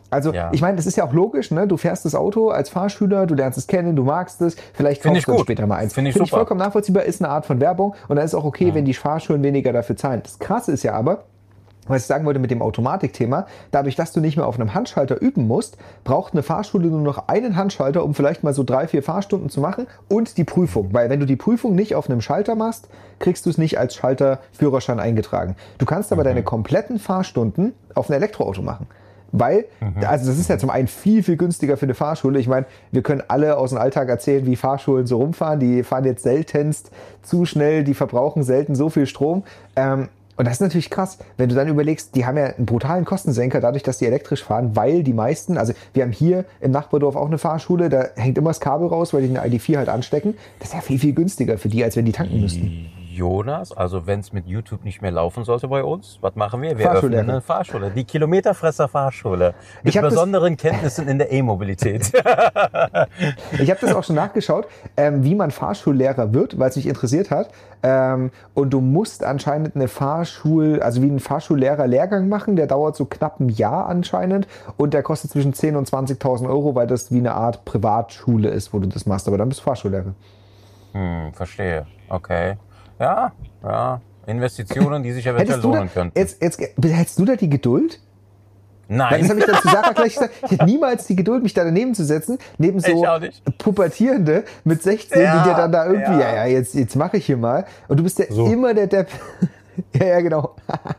Also Ja. ich meine, das ist ja auch logisch, ne? Du fährst das Auto als Fahrschüler, du lernst es kennen, du magst es, vielleicht Find kaufst ich du dann gut. später mal eins. Find ich Finde ich super. vollkommen nachvollziehbar, ist eine Art von Werbung und dann ist auch okay, wenn die Fahrschulen weniger dafür zahlen. Das Krasse ist ja aber, was ich sagen wollte mit dem Automatikthema, dadurch, dass du nicht mehr auf einem Handschalter üben musst, braucht eine Fahrschule nur noch einen Handschalter, um vielleicht mal so drei, vier Fahrstunden zu machen und die Prüfung. Weil wenn du die Prüfung nicht auf einem Schalter machst, kriegst du es nicht als Schalter-Führerschein eingetragen. Du kannst aber deine kompletten Fahrstunden auf ein Elektroauto machen. Weil, also das ist ja zum einen viel, viel günstiger für eine Fahrschule. Ich meine, wir können alle aus dem Alltag erzählen, wie Fahrschulen so rumfahren. Die fahren jetzt seltenst zu schnell, die verbrauchen selten so viel Strom. Ähm, Und das ist natürlich krass, wenn du dann überlegst, die haben ja einen brutalen Kostensenker dadurch, dass die elektrisch fahren, weil die meisten, also wir haben hier im Nachbardorf auch eine Fahrschule, da hängt immer das Kabel raus, weil die eine I D vier halt anstecken. Das ist ja viel, viel günstiger für die, als wenn die tanken müssten. Jonas, also wenn es mit YouTube nicht mehr laufen sollte bei uns, was machen wir? Wir Fahrschullehrer. öffnen eine Fahrschule. Die Kilometerfresser Fahrschule. Mit Ich hab das- besonderen Kenntnissen in der E-Mobilität. Ich habe das auch schon nachgeschaut, ähm, wie man Fahrschullehrer wird, weil es mich interessiert hat. Ähm, und du musst anscheinend eine Fahrschul, also wie einen Fahrschullehrer-Lehrgang machen. Der dauert so knapp ein Jahr anscheinend und der kostet zwischen zehntausend und zwanzigtausend Euro, weil das wie eine Art Privatschule ist, wo du das machst. Aber dann bist du Fahrschullehrer. Hm, verstehe. Okay. Ja, ja. Investitionen, die sich eventuell Hättest du, da, lohnen könnten. jetzt, jetzt, hättest du da die Geduld? Weil das Nein. habe ich dann zu Sarah gleich gesagt. Ich hätte niemals die Geduld, mich da daneben zu setzen, neben so Ich auch nicht. Pubertierende mit sechzehn, Ja, die dir dann da irgendwie, ja, ja. ja, jetzt, jetzt mache ich hier mal. Und du bist ja So. immer der Depp. Ja, ja, genau.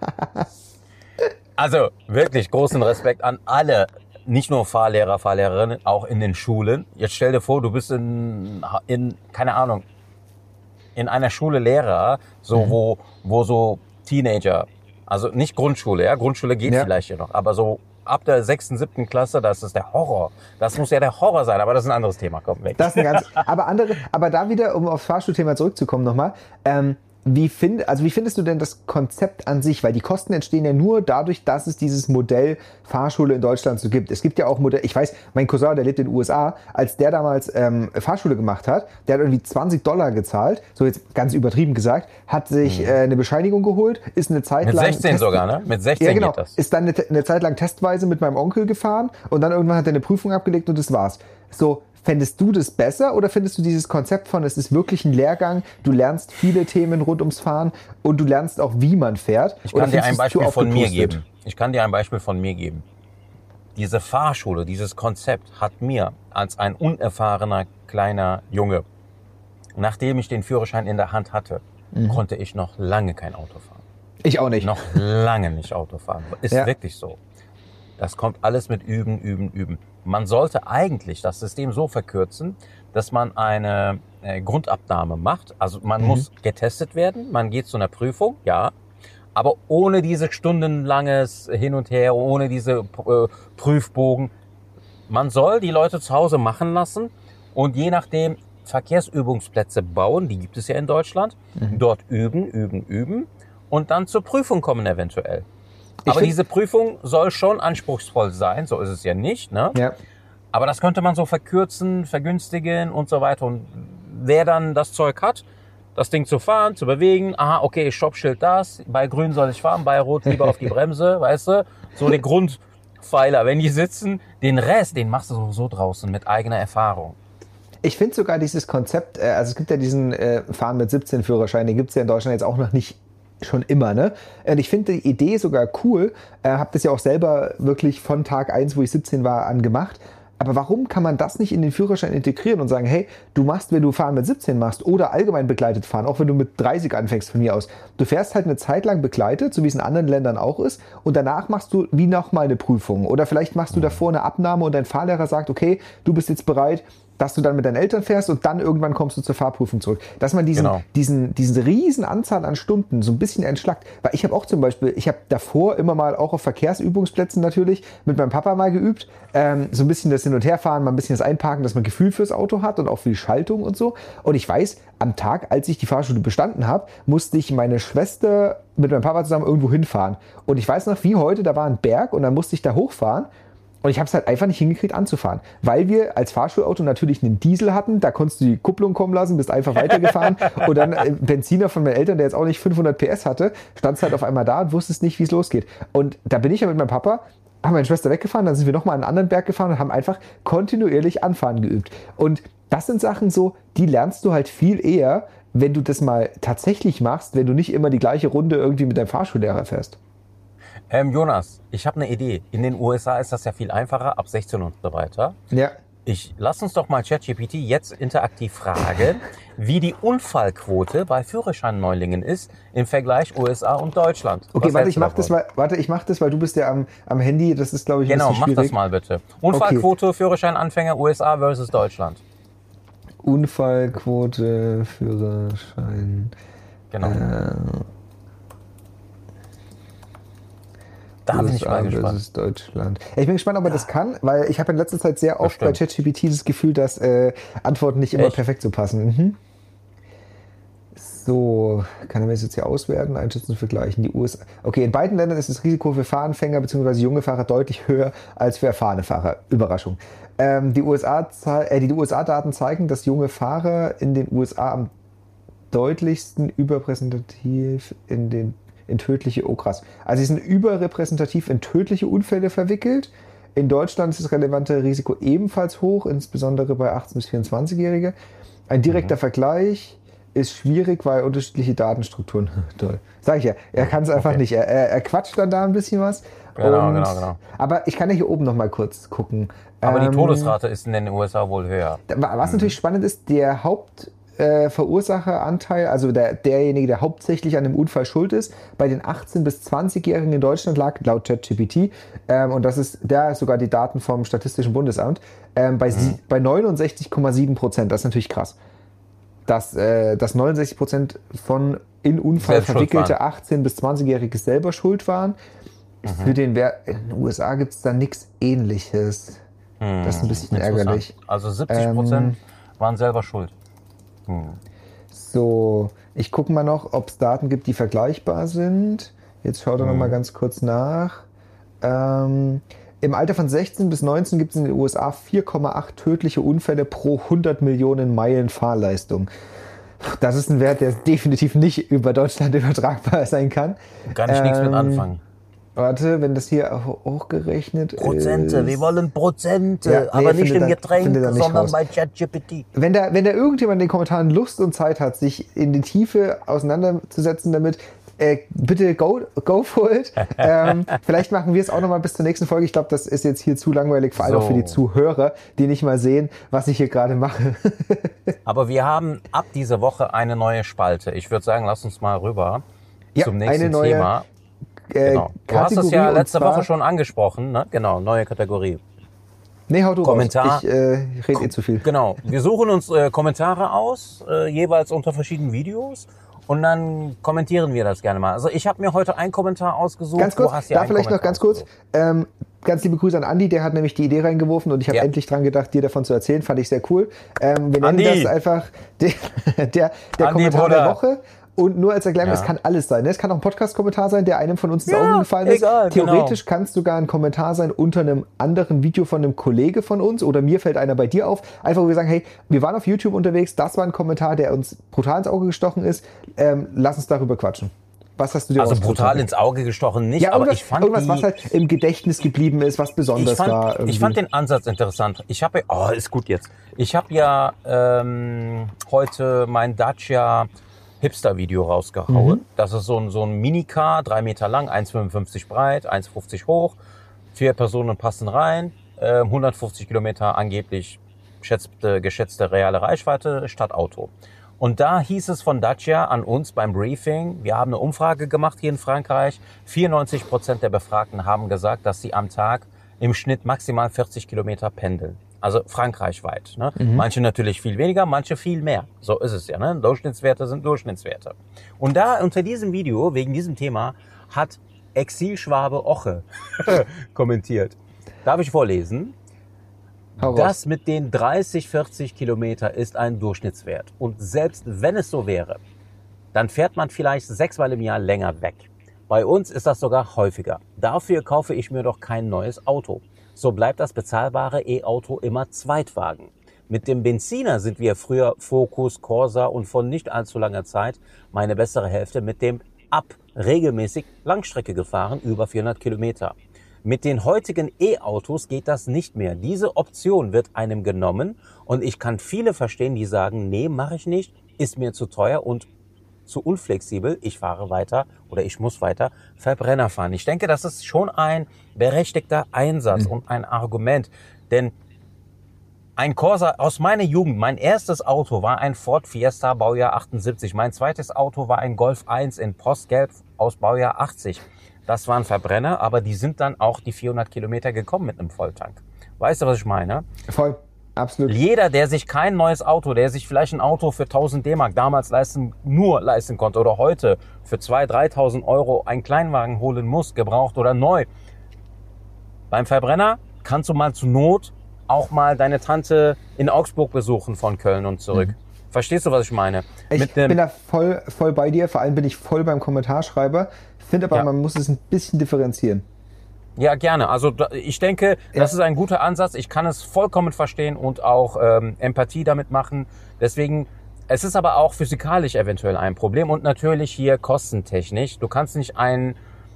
Also wirklich großen Respekt an alle, nicht nur Fahrlehrer, Fahrlehrerinnen, auch in den Schulen. Jetzt stell dir vor, du bist in, in keine Ahnung, in einer Schule Lehrer, so Mhm. wo, wo so Teenager, also nicht Grundschule, ja, Grundschule geht Ja. vielleicht ja noch, aber so ab der sechsten, siebten Klasse, das ist der Horror. Das muss ja der Horror sein, aber das ist ein anderes Thema, komm weg. Das ist ein ganz, aber andere, aber da wieder, um aufs Fahrschulthema zurückzukommen nochmal, ähm, wie, find, also wie findest du denn das Konzept an sich? Weil die Kosten entstehen ja nur dadurch, dass es dieses Modell Fahrschule in Deutschland so gibt. Es gibt ja auch Modelle, ich weiß, mein Cousin, der lebt in den U S A, als der damals ähm, Fahrschule gemacht hat, der hat irgendwie zwanzig Dollar gezahlt, so jetzt ganz übertrieben gesagt, hat sich äh, eine Bescheinigung geholt, ist eine Zeit Mit lang... sechzehn Test- sogar, ne? Mit sechzehn Ja, genau. geht das. Ist dann eine, eine Zeit lang testweise mit meinem Onkel gefahren und dann irgendwann hat er eine Prüfung abgelegt und das war's. So, fändest du das besser oder findest du dieses Konzept von, es ist wirklich ein Lehrgang, du lernst viele Themen rund ums Fahren und du lernst auch, wie man fährt? Ich Oder kann dir findest ein du es zu Beispiel von mir aufgepustet? geben. Ich kann dir ein Beispiel von mir geben. Diese Fahrschule, dieses Konzept hat mir als ein unerfahrener kleiner Junge, nachdem ich den Führerschein in der Hand hatte, Mhm. konnte ich noch lange kein Auto fahren. Ich auch nicht. Noch lange nicht Auto fahren. Ist Ja. wirklich so. Das kommt alles mit Üben, Üben, Üben. Man sollte eigentlich das System so verkürzen, dass man eine äh, Grundabnahme macht. Also man Mhm. muss getestet werden, man geht zu einer Prüfung, ja, aber ohne diese stundenlanges Hin und Her, ohne diese äh, Prüfbogen. Man soll die Leute zu Hause machen lassen und je nachdem Verkehrsübungsplätze bauen, die gibt es ja in Deutschland, dort üben, üben, üben und dann zur Prüfung kommen eventuell. Ich Aber find- diese Prüfung soll schon anspruchsvoll sein, so ist es ja nicht, ne? Ja. Aber das könnte man so verkürzen, vergünstigen und so weiter. Und wer dann das Zeug hat, das Ding zu fahren, zu bewegen, aha, okay, Stoppschild das, bei Grün soll ich fahren, bei Rot lieber auf die Bremse, weißt du? So die Grundpfeiler, wenn die sitzen, den Rest, den machst du sowieso draußen mit eigener Erfahrung. Ich finde sogar dieses Konzept, äh, also es gibt ja diesen äh, Fahren mit siebzehn Führerschein, den gibt es ja in Deutschland jetzt auch noch nicht schon immer, ne? Und ich finde die Idee sogar cool, äh, habe das ja auch selber wirklich von Tag eins, wo ich siebzehn war, an gemacht. Aber warum kann man das nicht in den Führerschein integrieren und sagen, hey, du machst, wenn du Fahren mit siebzehn machst oder allgemein begleitet fahren, auch wenn du mit dreißig anfängst von mir aus, du fährst halt eine Zeit lang begleitet, so wie es in anderen Ländern auch ist, und danach machst du wie nochmal eine Prüfung oder vielleicht machst du davor eine Abnahme und dein Fahrlehrer sagt, okay, du bist jetzt bereit, dass du dann mit deinen Eltern fährst und dann irgendwann kommst du zur Fahrprüfung zurück. Dass man diesen, Genau. diesen, diese riesen Anzahl an Stunden so ein bisschen entschlackt. Weil ich habe auch zum Beispiel, ich habe davor immer mal auch auf Verkehrsübungsplätzen natürlich mit meinem Papa mal geübt, ähm, so ein bisschen das Hin- und Herfahren, mal ein bisschen das Einparken, dass man Gefühl fürs Auto hat und auch für die Schaltung und so. Und ich weiß, am Tag, als ich die Fahrschule bestanden habe, musste ich meine Schwester mit meinem Papa zusammen irgendwo hinfahren. Und ich weiß noch, wie heute, da war ein Berg und dann musste ich da hochfahren. Und ich habe es halt einfach nicht hingekriegt anzufahren, weil wir als Fahrschulauto natürlich einen Diesel hatten, da konntest du die Kupplung kommen lassen, bist einfach weitergefahren und dann äh, Benziner von meinen Eltern, der jetzt auch nicht fünfhundert P S hatte, standst halt auf einmal da und wusstest nicht, wie es losgeht. Und da bin ich ja mit meinem Papa haben meine Schwester weggefahren, dann sind wir nochmal an einen anderen Berg gefahren und haben einfach kontinuierlich Anfahren geübt. Und das sind Sachen so, die lernst du halt viel eher, wenn du das mal tatsächlich machst, wenn du nicht immer die gleiche Runde irgendwie mit deinem Fahrschullehrer fährst. Ähm, Jonas, ich habe eine Idee. In den U S A ist das ja viel einfacher, ab sechzehn und so weiter. Ja. Ich lass uns doch mal ChatGPT jetzt interaktiv fragen, wie die Unfallquote bei Führerscheinneulingen ist im Vergleich U S A und Deutschland. Okay, warte, ich mach das, weil, warte, ich mach das, weil du bist ja am, am Handy. Das ist, glaube ich, ein genau, bisschen schwierig. Genau, mach das mal bitte. Unfallquote, okay. Führerscheinanfänger U S A versus Deutschland. Unfallquote, Führerschein. Genau. Äh, Da bin ich mal gespannt. Das ist Deutschland. Ich bin gespannt, ob er das kann, weil ich habe in letzter Zeit sehr oft Bestimmt. bei ChatGPT das Gefühl, dass äh, Antworten nicht immer Echt? perfekt so passen. Mhm. So, kann er mir das jetzt hier auswerten, einschätzen und vergleichen. Die U S A. Okay, in beiden Ländern ist das Risiko für Fahranfänger bzw. junge Fahrer deutlich höher als für erfahrene Fahrer. Überraschung. Ähm, die U S A, äh, die U S A-Daten zeigen, dass junge Fahrer in den U S A am deutlichsten überrepräsentativ in den in tödliche, oh krass. Also sie sind überrepräsentativ in tödliche Unfälle verwickelt. In Deutschland ist das relevante Risiko ebenfalls hoch, insbesondere bei achtzehn- bis vierundzwanzig-Jährige. Ein direkter mhm. Vergleich ist schwierig, weil unterschiedliche Datenstrukturen. Toll. Sag ich ja, er kann es einfach okay. nicht. Er, er, er quatscht dann da ein bisschen was. Genau, und, genau, genau. Aber ich kann ja hier oben noch mal kurz gucken. Aber ähm, die Todesrate ist in den U S A wohl höher. Was mhm. natürlich spannend ist, der Haupt Äh, Verursacheranteil, also der, derjenige, der hauptsächlich an dem Unfall schuld ist, bei den achtzehn- bis zwanzig-Jährigen in Deutschland lag, laut ChatGPT, ähm, und das ist, da sogar die Daten vom Statistischen Bundesamt, ähm, bei, mhm. bei neunundsechzig Komma sieben Prozent. Das ist natürlich krass. Dass, äh, dass neunundsechzig Prozent von in Unfall verwickelte achtzehn- bis zwanzig-Jährige selber schuld waren. Mhm. Für den Wert, in den U S A gibt es da nichts Ähnliches. Mhm. Das ist ein bisschen ärgerlich. Also siebzig Prozent ähm, waren selber schuld. So, ich gucke mal noch, ob es Daten gibt, die vergleichbar sind. Jetzt schaut er mhm. noch mal ganz kurz nach. Ähm, Im Alter von sechzehn bis neunzehn gibt es in den U S A vier Komma acht tödliche Unfälle pro hundert Millionen Meilen Fahrleistung. Das ist ein Wert, der definitiv nicht über Deutschland übertragbar sein kann. Kann ich ähm, nichts mit anfangen. Warte, wenn das hier hochgerechnet Prozente, ist... Prozente, wir wollen Prozente, ja, nee, aber nicht im Getränk, nicht sondern raus. bei ChatGPT. Wenn da, wenn da irgendjemand in den Kommentaren Lust und Zeit hat, sich in die Tiefe auseinanderzusetzen damit, äh, bitte go, go for it. ähm, vielleicht machen wir es auch nochmal bis zur nächsten Folge. Ich glaube, das ist jetzt hier zu langweilig, vor allem so. Auch für die Zuhörer, die nicht mal sehen, was ich hier gerade mache. Aber wir haben ab dieser Woche eine neue Spalte. Ich würde sagen, lass uns mal rüber ja, zum nächsten eine neue Thema. Äh, genau. Du hast es ja letzte Woche schon angesprochen, ne? Genau, neue Kategorie. Nee, hau du Kommentar. raus. Ich äh, rede eh zu viel. Genau, wir suchen uns äh, Kommentare aus, äh, jeweils unter verschiedenen Videos und dann kommentieren wir das gerne mal. Also ich habe mir heute einen Kommentar ausgesucht. Ganz kurz, da vielleicht noch ganz kurz, ähm, ganz liebe Grüße an Andi, der hat nämlich die Idee reingeworfen und ich habe ja. endlich dran gedacht, dir davon zu erzählen, fand ich sehr cool. Ähm, wir nennen Andi. das einfach der, der, der Andi, Kommentar Bruder. der Woche. Und nur als Erklärung, es ja. kann alles sein. Es kann auch ein Podcast-Kommentar sein, der einem von uns ins ja, Auge gefallen ist. egal, Theoretisch genau. kann es sogar ein Kommentar sein unter einem anderen Video von einem Kollege von uns oder mir fällt einer bei dir auf. Einfach, wo wir sagen, hey, wir waren auf YouTube unterwegs, das war ein Kommentar, der uns brutal ins Auge gestochen ist. Ähm, lass uns darüber quatschen. Was hast du dir Also brutal ins Auge gestochen nicht, ja, aber ich fand irgendwas, die, was halt im Gedächtnis geblieben ist, was besonders ich fand, war. Irgendwie. Ich fand den Ansatz interessant. Ich habe, oh, ist gut jetzt. Ich habe ja ähm, heute mein Dacia Hipster-Video rausgehauen. Mhm. Das ist so ein, so ein Minicar, drei Meter lang, eins Komma fünfundfünfzig breit, eins Komma fünfzig hoch. Vier Personen passen rein, äh, hundertfünfzig Kilometer angeblich schätzte, geschätzte reale Reichweite statt Auto. Und da hieß es von Dacia an uns beim Briefing, wir haben eine Umfrage gemacht hier in Frankreich, vierundneunzig Prozent der Befragten haben gesagt, dass sie am Tag im Schnitt maximal vierzig Kilometer pendeln. Also frankreichweit. Ne? Mhm. Manche natürlich viel weniger, manche viel mehr. So ist es ja. Ne? Durchschnittswerte sind Durchschnittswerte. Und da unter diesem Video, wegen diesem Thema, hat Exilschwabe Oche kommentiert. Darf ich vorlesen? Das mit den dreißig, vierzig Kilometer ist ein Durchschnittswert. Und selbst wenn es so wäre, dann fährt man vielleicht sechsmal im Jahr länger weg. Bei uns ist das sogar häufiger. Dafür kaufe ich mir doch kein neues Auto. So bleibt das bezahlbare E-Auto immer Zweitwagen. Mit dem Benziner sind wir früher Focus, Corsa und von nicht allzu langer Zeit meine bessere Hälfte mit dem Up regelmäßig Langstrecke gefahren, über vierhundert Kilometer. Mit den heutigen E-Autos geht das nicht mehr. Diese Option wird einem genommen und ich kann viele verstehen, die sagen, nee, mache ich nicht, ist mir zu teuer und zu unflexibel. Ich fahre weiter oder ich muss weiter Verbrenner fahren. Ich denke, das ist schon ein berechtigter Einsatz mhm. und ein Argument, denn ein Corsa aus meiner Jugend, mein erstes Auto war ein Ford Fiesta, Baujahr achtundsiebzig. Mein zweites Auto war ein Golf eins in Postgelb aus Baujahr achtzig. Das waren Verbrenner, aber die sind dann auch die vierhundert Kilometer gekommen mit einem Volltank. Weißt du, was ich meine? Voll, absolut. Jeder, der sich kein neues Auto, der sich vielleicht ein Auto für tausend D-Mark damals leisten, nur leisten konnte oder heute für zweitausend, dreitausend Euro einen Kleinwagen holen muss, gebraucht oder neu. Beim Verbrenner kannst du mal zur Not auch mal deine Tante in Augsburg besuchen von Köln und zurück. Mhm. Verstehst du, was ich meine? Ich Mit bin da voll, voll bei dir. Vor allem bin ich voll beim Kommentarschreiber. Finde aber, ja. man muss es ein bisschen differenzieren. Ja, gerne. Also ich denke, ja. das ist ein guter Ansatz. Ich kann es vollkommen verstehen und auch ähm, Empathie damit machen. Deswegen, es ist aber auch physikalisch eventuell ein Problem und natürlich hier kostentechnisch. Du kannst nicht einen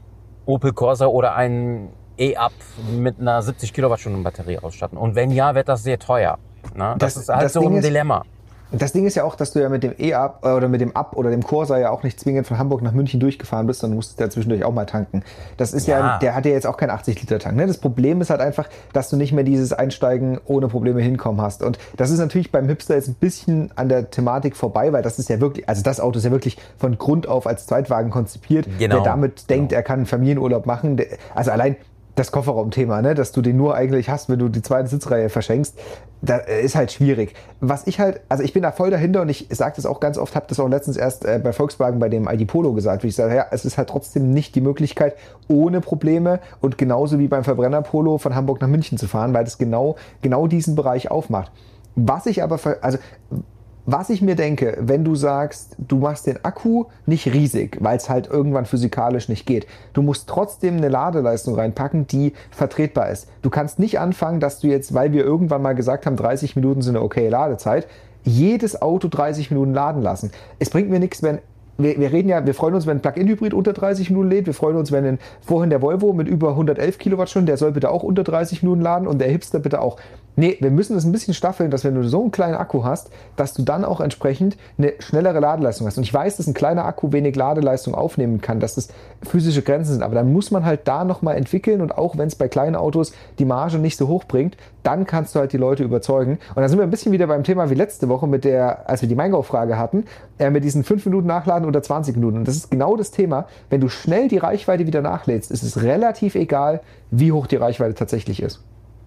Opel Corsa oder einen E-Up mit einer siebzig Kilowattstunden Batterie ausstatten. Und wenn ja, wird das sehr teuer. Ne? Das, das ist halt das so Ding ein ist, Dilemma. Das Ding ist ja auch, dass du ja mit dem E-Up oder mit dem Up oder dem Corsa ja auch nicht zwingend von Hamburg nach München durchgefahren bist, sondern musstest ja zwischendurch auch mal tanken. Das ist ja, ja der hat ja jetzt auch keinen achtzig Liter Tank. Ne? Das Problem ist halt einfach, dass du nicht mehr dieses Einsteigen ohne Probleme hinkommen hast. Und das ist natürlich beim Hipster jetzt ein bisschen an der Thematik vorbei, weil das ist ja wirklich, also das Auto ist ja wirklich von Grund auf als Zweitwagen konzipiert. Genau. Wer damit denkt, genau. er kann einen Familienurlaub machen, der, also allein das Kofferraumthema, ne, dass du den nur eigentlich hast, wenn du die zweite Sitzreihe verschenkst, da ist halt schwierig. Was ich halt, also ich bin da voll dahinter und ich sage das auch ganz oft, habe das auch letztens erst äh, bei Volkswagen bei dem I D Polo gesagt, wie ich sage, ja, es ist halt trotzdem nicht die Möglichkeit, ohne Probleme und genauso wie beim Verbrenner Polo von Hamburg nach München zu fahren, weil das genau, genau diesen Bereich aufmacht. Was ich aber, also Was ich mir denke, wenn du sagst, du machst den Akku nicht riesig, weil es halt irgendwann physikalisch nicht geht. Du musst trotzdem eine Ladeleistung reinpacken, die vertretbar ist. Du kannst nicht anfangen, dass du jetzt, weil wir irgendwann mal gesagt haben, dreißig Minuten sind eine okay Ladezeit, jedes Auto dreißig Minuten laden lassen. Es bringt mir nichts, wenn Wir, wir reden ja, wir freuen uns, wenn ein Plug-in-Hybrid unter dreißig Minuten lädt. Wir freuen uns, wenn ein, vorhin der Volvo mit über hundertelf Kilowattstunden, der soll bitte auch unter dreißig Minuten laden und der Hipster bitte auch. Nee, wir müssen das ein bisschen staffeln, dass wenn du so einen kleinen Akku hast, dass du dann auch entsprechend eine schnellere Ladeleistung hast. Und ich weiß, dass ein kleiner Akku wenig Ladeleistung aufnehmen kann, dass das physische Grenzen sind. Aber dann muss man halt da nochmal entwickeln und auch wenn es bei kleinen Autos die Marge nicht so hoch bringt, dann kannst du halt die Leute überzeugen. Und da sind wir ein bisschen wieder beim Thema wie letzte Woche, mit der, als wir die Maingau-Frage hatten, äh, mit diesen fünf Minuten Nachladen oder zwanzig Minuten. Und das ist genau das Thema. Wenn du schnell die Reichweite wieder nachlädst, ist es relativ egal, wie hoch die Reichweite tatsächlich ist.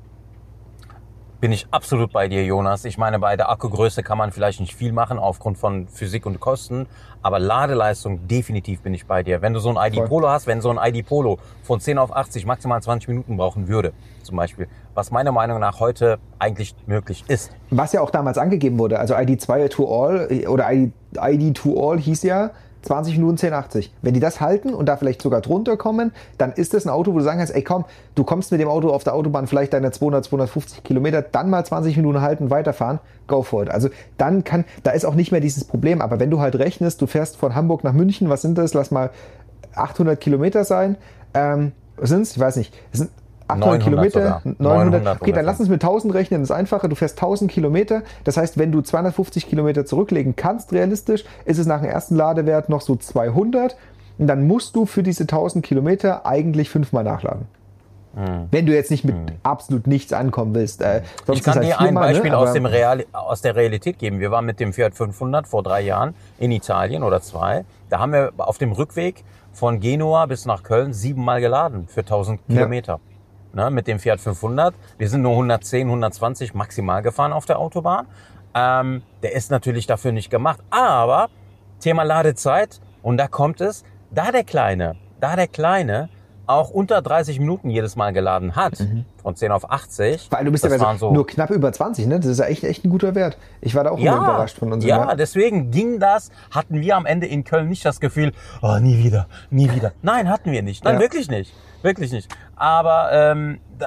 Bin ich absolut bei dir, Jonas. Ich meine, bei der Akkugröße kann man vielleicht nicht viel machen aufgrund von Physik und Kosten, aber Ladeleistung definitiv bin ich bei dir. Wenn du so ein I D Polo hast, wenn so ein I D Polo von zehn auf achtzig maximal zwanzig Minuten brauchen würde, zum Beispiel, was meiner Meinung nach heute eigentlich möglich ist. Was ja auch damals angegeben wurde, also I D zwei to all oder I D to all hieß ja zwanzig Minuten zehn achtzig. Wenn die das halten und da vielleicht sogar drunter kommen, dann ist das ein Auto, wo du sagen kannst, ey komm, du kommst mit dem Auto auf der Autobahn vielleicht deine zweihundert, zweihundertfünfzig Kilometer, dann mal zwanzig Minuten halten, weiterfahren, go for it. Also dann kann, da ist auch nicht mehr dieses Problem, aber wenn du halt rechnest, du fährst von Hamburg nach München, was sind das, lass mal achthundert Kilometer sein, ähm, was sind's? Ich weiß nicht, es sind achthundert Kilometer, neunhundert, neunhundert. Okay, dann lass uns mit tausend rechnen, das ist einfacher. Du fährst tausend Kilometer. Das heißt, wenn du zweihundertfünfzig Kilometer zurücklegen kannst, realistisch, ist es nach dem ersten Ladewert noch so zweihundert. Und dann musst du für diese tausend Kilometer eigentlich fünfmal nachladen. Hm. Wenn du jetzt nicht mit hm. absolut nichts ankommen willst. Äh, ich kann dir ein Beispiel ne? aus, dem Real, aus der Realität geben. Wir waren mit dem Fiat fünfhundert vor drei Jahren in Italien oder zwei. Da haben wir auf dem Rückweg von Genua bis nach Köln siebenmal geladen für tausend Kilometer. Ja. Ne, mit dem Fiat fünfhundert. Wir sind nur hundertzehn, hundertzwanzig maximal gefahren auf der Autobahn. Ähm, der ist natürlich dafür nicht gemacht. Aber Thema Ladezeit, und da kommt es, da der Kleine, da der Kleine auch unter dreißig Minuten jedes Mal geladen hat, mhm. von zehn auf achtzig. Weil du bist ja so nur knapp über zwanzig, ne? Das ist ja echt, echt ein guter Wert. Ich war da auch ja, immer überrascht von uns. Ja, immer. Deswegen ging das, hatten wir am Ende in Köln nicht das Gefühl, oh, nie wieder, nie wieder. Nein, hatten wir nicht. Nein, ja. wirklich nicht. Wirklich nicht. Aber ähm, da,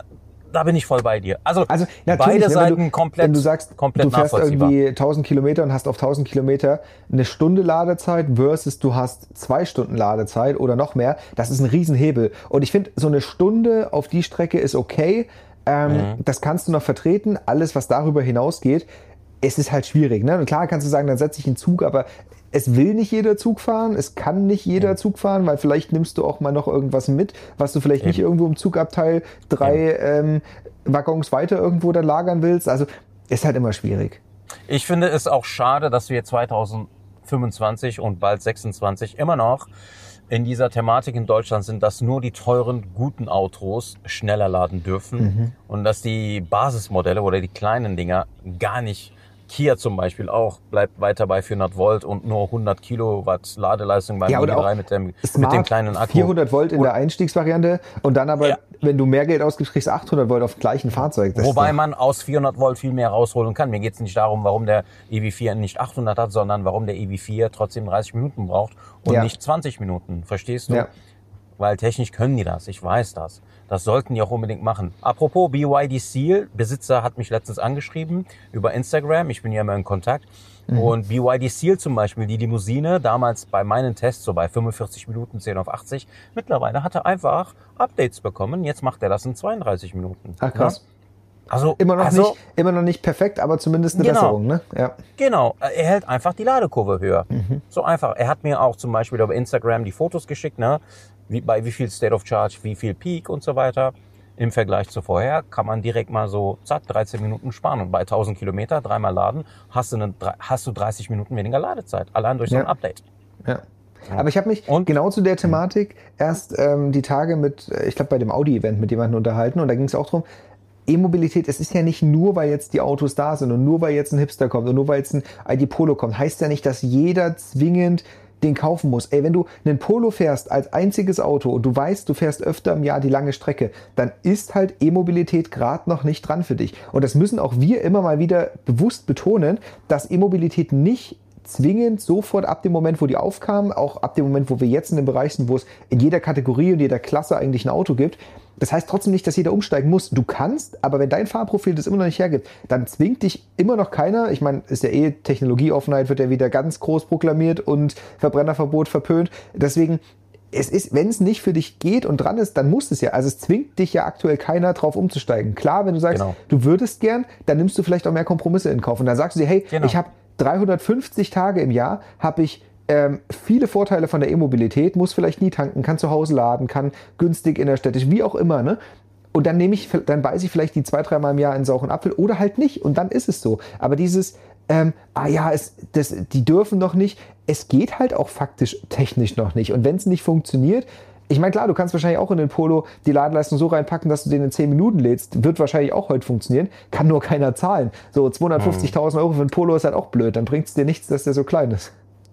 da bin ich voll bei dir. Also, Also beide ne, Seiten wenn du, komplett, wenn du sagst, komplett du fährst nachvollziehbar. irgendwie tausend Kilometer und hast auf tausend Kilometer eine Stunde Ladezeit versus du hast zwei Stunden Ladezeit oder noch mehr, das ist ein Riesenhebel. Und ich finde, so eine Stunde auf die Strecke ist okay. Ähm, mhm. Das kannst du noch vertreten. Alles, was darüber hinausgeht, es ist halt schwierig. Ne? Und klar kannst du sagen, dann setze ich einen Zug, aber es will nicht jeder Zug fahren, es kann nicht jeder Zug fahren, weil vielleicht nimmst du auch mal noch irgendwas mit, was du vielleicht Eben. nicht irgendwo im Zugabteil drei ähm, Waggons weiter irgendwo dann lagern willst. Also ist halt immer schwierig. Ich finde es auch schade, dass wir zwanzig fünfundzwanzig und bald sechsundzwanzig immer noch in dieser Thematik in Deutschland sind, dass nur die teuren, guten Autos schneller laden dürfen mhm. und dass die Basismodelle oder die kleinen Dinger gar nicht. Kia zum Beispiel auch bleibt weiter bei vierhundert Volt und nur hundert Kilowatt Ladeleistung beim ja, Model drei mit dem, mit dem kleinen Akku. vierhundert Volt in der Einstiegsvariante und dann aber, ja. wenn du mehr Geld ausgibst, kriegst achthundert Volt auf dem gleichen Fahrzeug. Das Wobei man aus vierhundert Volt viel mehr rausholen kann. Mir geht es nicht darum, warum der E V vier nicht achthundert hat, sondern warum der E V vier trotzdem dreißig Minuten braucht und ja. nicht zwanzig Minuten. Verstehst du? Ja. Weil technisch können die das, ich weiß das. Das sollten die auch unbedingt machen. Apropos B Y D Seal, Besitzer hat mich letztens angeschrieben über Instagram, ich bin ja immer in Kontakt. Mhm. Und B Y D Seal zum Beispiel, die Limousine, damals bei meinen Tests so bei fünfundvierzig Minuten, zehn auf achtzig, mittlerweile hat er einfach Updates bekommen, jetzt macht er das in zweiunddreißig Minuten. Ach krass. Ja? Also, immer noch also, nicht, immer noch nicht perfekt, aber zumindest eine genau, Besserung, ne? Ja. Genau. Er hält einfach die Ladekurve höher. Mhm. So einfach. Er hat mir auch zum Beispiel über Instagram die Fotos geschickt, ne? Wie, bei wie viel State of Charge, wie viel Peak und so weiter. Im Vergleich zu vorher kann man direkt mal so, zack, dreizehn Minuten sparen. Und bei tausend Kilometer, dreimal laden, hast du, eine, hast du dreißig Minuten weniger Ladezeit. Allein durch so ein ja. Update. Ja. Aber ich habe mich und? genau zu der Thematik erst ähm, die Tage mit, ich glaube bei dem Audi-Event mit jemandem unterhalten und da ging es auch drum, E-Mobilität, es ist ja nicht nur, weil jetzt die Autos da sind und nur, weil jetzt ein Hipster kommt und nur, weil jetzt ein I D Polo kommt, heißt ja nicht, dass jeder zwingend den kaufen muss. Ey, wenn du einen Polo fährst als einziges Auto und du weißt, du fährst öfter im Jahr die lange Strecke, dann ist halt E-Mobilität gerade noch nicht dran für dich. Und das müssen auch wir immer mal wieder bewusst betonen, dass E-Mobilität nicht zwingend sofort ab dem Moment, wo die aufkamen, auch ab dem Moment, wo wir jetzt in dem Bereich sind, wo es in jeder Kategorie und jeder Klasse eigentlich ein Auto gibt. Das heißt trotzdem nicht, dass jeder umsteigen muss. Du kannst, aber wenn dein Fahrprofil das immer noch nicht hergibt, dann zwingt dich immer noch keiner. Ich meine, ist ja eh Technologieoffenheit, wird ja wieder ganz groß proklamiert und Verbrennerverbot verpönt. Deswegen, es ist, wenn es nicht für dich geht und dran ist, dann muss es ja. Also es zwingt dich ja aktuell keiner drauf umzusteigen. Klar, wenn du sagst, genau. du würdest gern, dann nimmst du vielleicht auch mehr Kompromisse in Kauf. Und dann sagst du dir, hey, genau. ich habe dreihundertfünfzig Tage im Jahr, habe ich ähm, viele Vorteile von der E-Mobilität, muss vielleicht nie tanken, kann zu Hause laden, kann günstig innerstädtisch, wie auch immer, ne? Und dann nehme ich, dann beiße ich vielleicht die zwei, dreimal im Jahr einen sauren Apfel oder halt nicht. Und dann ist es so. Aber dieses, ähm, ah ja, es, das, die dürfen noch nicht, es geht halt auch faktisch technisch noch nicht. Und wenn es nicht funktioniert, ich meine, klar, du kannst wahrscheinlich auch in den Polo die Ladeleistung so reinpacken, dass du den in zehn Minuten lädst. Wird wahrscheinlich auch heute funktionieren. Kann nur keiner zahlen. So zweihundertfünfzigtausend Euro für einen Polo ist halt auch blöd. Dann bringt es dir nichts, dass der so klein ist.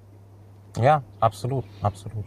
Ja, absolut, absolut.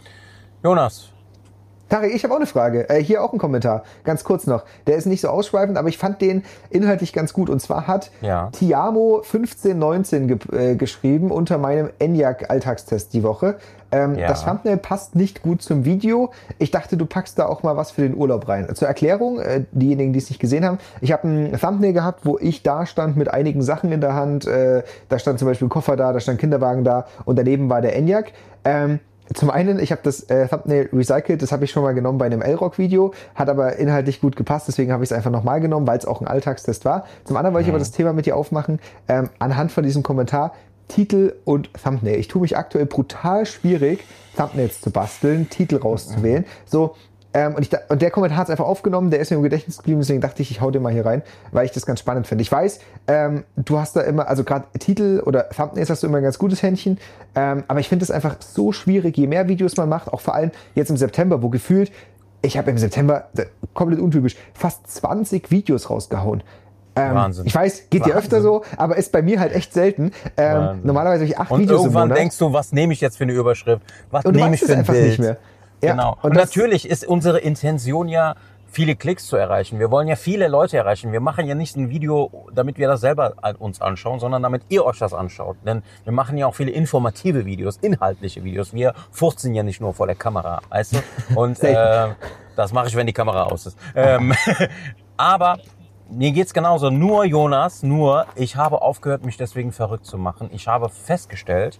Jonas. Tarek, ich habe auch eine Frage. Äh, hier auch ein Kommentar. Ganz kurz noch. Der ist nicht so ausschweifend, aber ich fand den inhaltlich ganz gut. Und zwar hat ja. Tiamo fünfzehn neunzehn ge äh, geschrieben unter meinem Enyaq-Alltagstest die Woche. Ähm, ja. Das Thumbnail passt nicht gut zum Video. Ich dachte, du packst da auch mal was für den Urlaub rein. Zur Erklärung, äh, diejenigen, die es nicht gesehen haben. Ich habe ein Thumbnail gehabt, wo ich da stand mit einigen Sachen in der Hand. Äh, da stand zum Beispiel ein Koffer da, da stand ein Kinderwagen da und daneben war der Enyaq. Ähm, Zum einen, ich habe das äh, Thumbnail recycelt, das habe ich schon mal genommen bei einem L-Rock-Video, hat aber inhaltlich gut gepasst, deswegen habe ich es einfach nochmal genommen, weil es auch ein Alltagstest war. Zum anderen wollte ich aber das Thema mit dir aufmachen, ähm, anhand von diesem Kommentar, Titel und Thumbnail. Ich tue mich aktuell brutal schwierig, Thumbnails zu basteln, Titel rauszuwählen. So, ähm, und, ich, und der Kommentar hat es einfach aufgenommen, der ist mir im Gedächtnis geblieben, deswegen dachte ich, ich hau den mal hier rein, weil ich das ganz spannend finde. Ich weiß, ähm, du hast da immer, also gerade Titel oder Thumbnails hast du immer ein ganz gutes Händchen, ähm, aber ich finde es einfach so schwierig, je mehr Videos man macht, auch vor allem jetzt im September, wo gefühlt, ich habe im September, komplett untypisch, fast zwanzig Videos rausgehauen. Ähm, Wahnsinn. Ich weiß, geht dir öfter so, aber ist bei mir halt echt selten. Ähm, normalerweise habe ich acht und Videos im irgendwann Monat. denkst du, was nehme ich jetzt für eine Überschrift? Was und nehme ich für ein einfach Bild? Nicht mehr. Ja, genau. Und, und natürlich ist unsere Intention ja, viele Klicks zu erreichen. Wir wollen ja viele Leute erreichen. Wir machen ja nicht ein Video, damit wir das selber uns anschauen, sondern damit ihr euch das anschaut. Denn wir machen ja auch viele informative Videos, inhaltliche Videos. Wir furzen ja nicht nur vor der Kamera, weißt du? Und äh, das mache ich, wenn die Kamera aus ist. Ähm, Aber mir geht's genauso. Nur, Jonas, nur, ich habe aufgehört, mich deswegen verrückt zu machen. Ich habe festgestellt,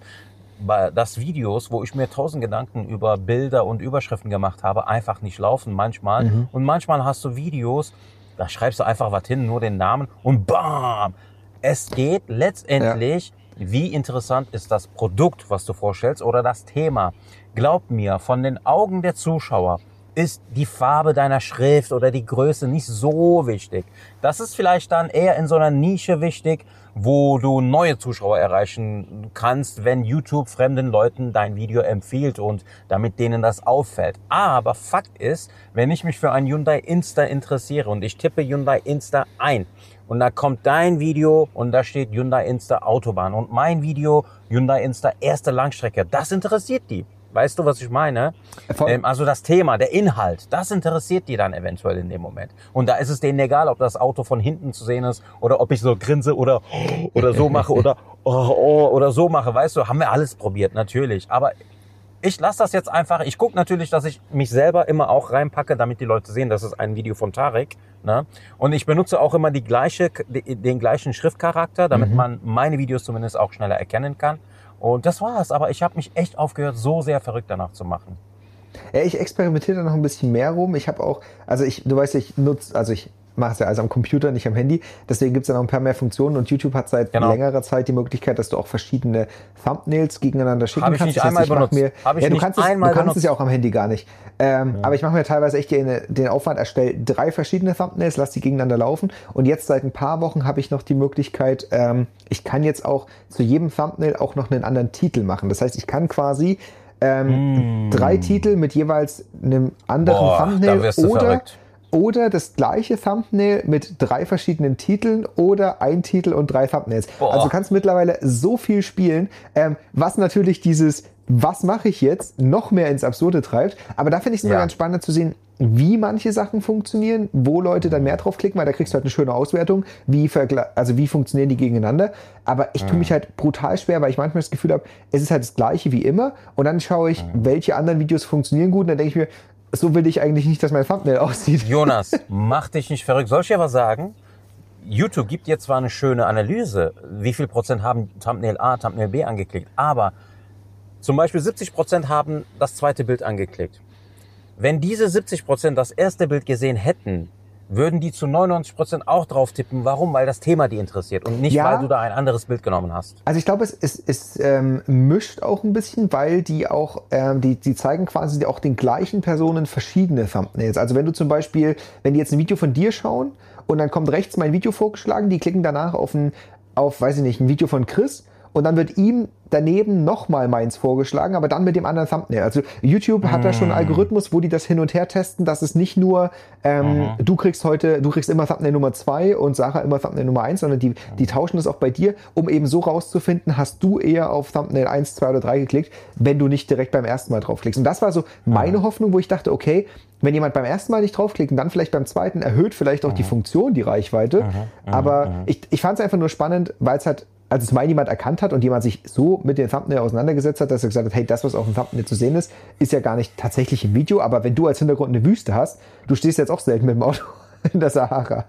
dass Videos, wo ich mir tausend Gedanken über Bilder und Überschriften gemacht habe, einfach nicht laufen manchmal. Mhm. Und manchmal hast du Videos, da schreibst du einfach was hin, nur den Namen und bam! Es geht letztendlich, ja. Wie interessant ist das Produkt, was du vorstellst oder das Thema. Glaub mir, von den Augen der Zuschauer ist die Farbe deiner Schrift oder die Größe nicht so wichtig. Das ist vielleicht dann eher in so einer Nische wichtig, wo du neue Zuschauer erreichen kannst, wenn YouTube fremden Leuten dein Video empfiehlt und damit denen das auffällt. Aber Fakt ist, wenn ich mich für ein Hyundai Insta interessiere und ich tippe Hyundai Insta ein und da kommt dein Video und da steht Hyundai Insta Autobahn und mein Video Hyundai Insta erste Langstrecke, das interessiert die. Weißt du, was ich meine? Ähm, also das Thema, der Inhalt, das interessiert die dann eventuell in dem Moment. Und da ist es denen egal, ob das Auto von hinten zu sehen ist oder ob ich so grinse oder oder so mache oder oh, oh, oder so mache. Weißt du, haben wir alles probiert, natürlich. Aber ich lasse das jetzt einfach. Ich gucke natürlich, dass ich mich selber immer auch reinpacke, damit die Leute sehen, das ist ein Video von Tarek. Ne? Und ich benutze auch immer die gleiche, den gleichen Schriftcharakter, damit mhm. man meine Videos zumindest auch schneller erkennen kann. Und das war's, aber ich habe mich echt aufgehört, so sehr verrückt danach zu machen. Ja, ich experimentiere da noch ein bisschen mehr rum. Ich habe auch, also ich, du weißt, ich nutze, also ich mache es ja also am Computer, nicht am Handy. Deswegen gibt es ja noch ein paar mehr Funktionen und YouTube hat seit genau. längerer Zeit die Möglichkeit, dass du auch verschiedene Thumbnails gegeneinander schicken Hab ich kannst. Nicht einmal benutzt. Mir, Hab ich ja, du nicht kannst es, einmal du kannst benutzt. es ja auch am Handy gar nicht. Ähm, ja. Aber ich mache mir teilweise echt den, den Aufwand, erstelle drei verschiedene Thumbnails, lass die gegeneinander laufen. Und jetzt seit ein paar Wochen habe ich noch die Möglichkeit, ähm, ich kann jetzt auch zu jedem Thumbnail auch noch einen anderen Titel machen. Das heißt, ich kann quasi ähm, mm. drei Titel mit jeweils einem anderen Boah, Thumbnail da wirst du oder verrückt. Oder das gleiche Thumbnail mit drei verschiedenen Titeln oder ein Titel und drei Thumbnails. Boah. Also du kannst mittlerweile so viel spielen, ähm, was natürlich dieses, was mache ich jetzt, noch mehr ins Absurde treibt. Aber da finde ich es immer ja. ganz spannend zu sehen, wie manche Sachen funktionieren, wo Leute dann mehr draufklicken, weil da kriegst du halt eine schöne Auswertung, wie, vergle- also wie funktionieren die gegeneinander. Aber ich tue mich halt brutal schwer, weil ich manchmal das Gefühl habe, es ist halt das Gleiche wie immer. Und dann schaue ich, welche anderen Videos funktionieren gut. Und dann denke ich mir, so will ich eigentlich nicht, dass mein Thumbnail aussieht. Jonas, mach dich nicht verrückt. Soll ich dir was sagen? YouTube gibt jetzt zwar eine schöne Analyse, wie viel Prozent haben Thumbnail A, Thumbnail B angeklickt, aber zum Beispiel siebzig Prozent haben das zweite Bild angeklickt. Wenn diese siebzig Prozent das erste Bild gesehen hätten, würden die zu neunundneunzig Prozent auch drauf tippen. Warum? Weil das Thema die interessiert und nicht, ja, weil du da ein anderes Bild genommen hast. Also ich glaube, es, es, es ähm, mischt auch ein bisschen, weil die auch, ähm, die, die zeigen quasi auch den gleichen Personen verschiedene Thumbnails. Also wenn du zum Beispiel, wenn die jetzt ein Video von dir schauen und dann kommt rechts mein Video vorgeschlagen, die klicken danach auf ein, auf, weiß ich nicht, ein Video von Chris und dann wird ihm daneben nochmal meins vorgeschlagen, aber dann mit dem anderen Thumbnail. Also YouTube hat mm. da schon einen Algorithmus, wo die das hin und her testen, dass es nicht nur, ähm, mhm. du kriegst heute, du kriegst immer Thumbnail Nummer zwei und Sarah immer Thumbnail Nummer eins, sondern die, die tauschen das auch bei dir, um eben so rauszufinden, hast du eher auf Thumbnail eins, zwei oder drei geklickt, wenn du nicht direkt beim ersten Mal draufklickst. Und das war so meine mhm. Hoffnung, wo ich dachte, okay, wenn jemand beim ersten Mal nicht draufklickt und dann vielleicht beim zweiten, erhöht vielleicht auch mhm. die Funktion, die Reichweite. Mhm. Aber mhm. ich, ich fand es einfach nur spannend, weil es halt, als es mal jemand erkannt hat und jemand sich so mit dem Thumbnail auseinandergesetzt hat, dass er gesagt hat, hey, das, was auf dem Thumbnail zu sehen ist, ist ja gar nicht tatsächlich im Video, aber wenn du als Hintergrund eine Wüste hast, du stehst jetzt auch selten mit dem Auto in der Sahara.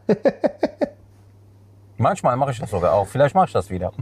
Manchmal mache ich das sogar auch, vielleicht mache ich das wieder.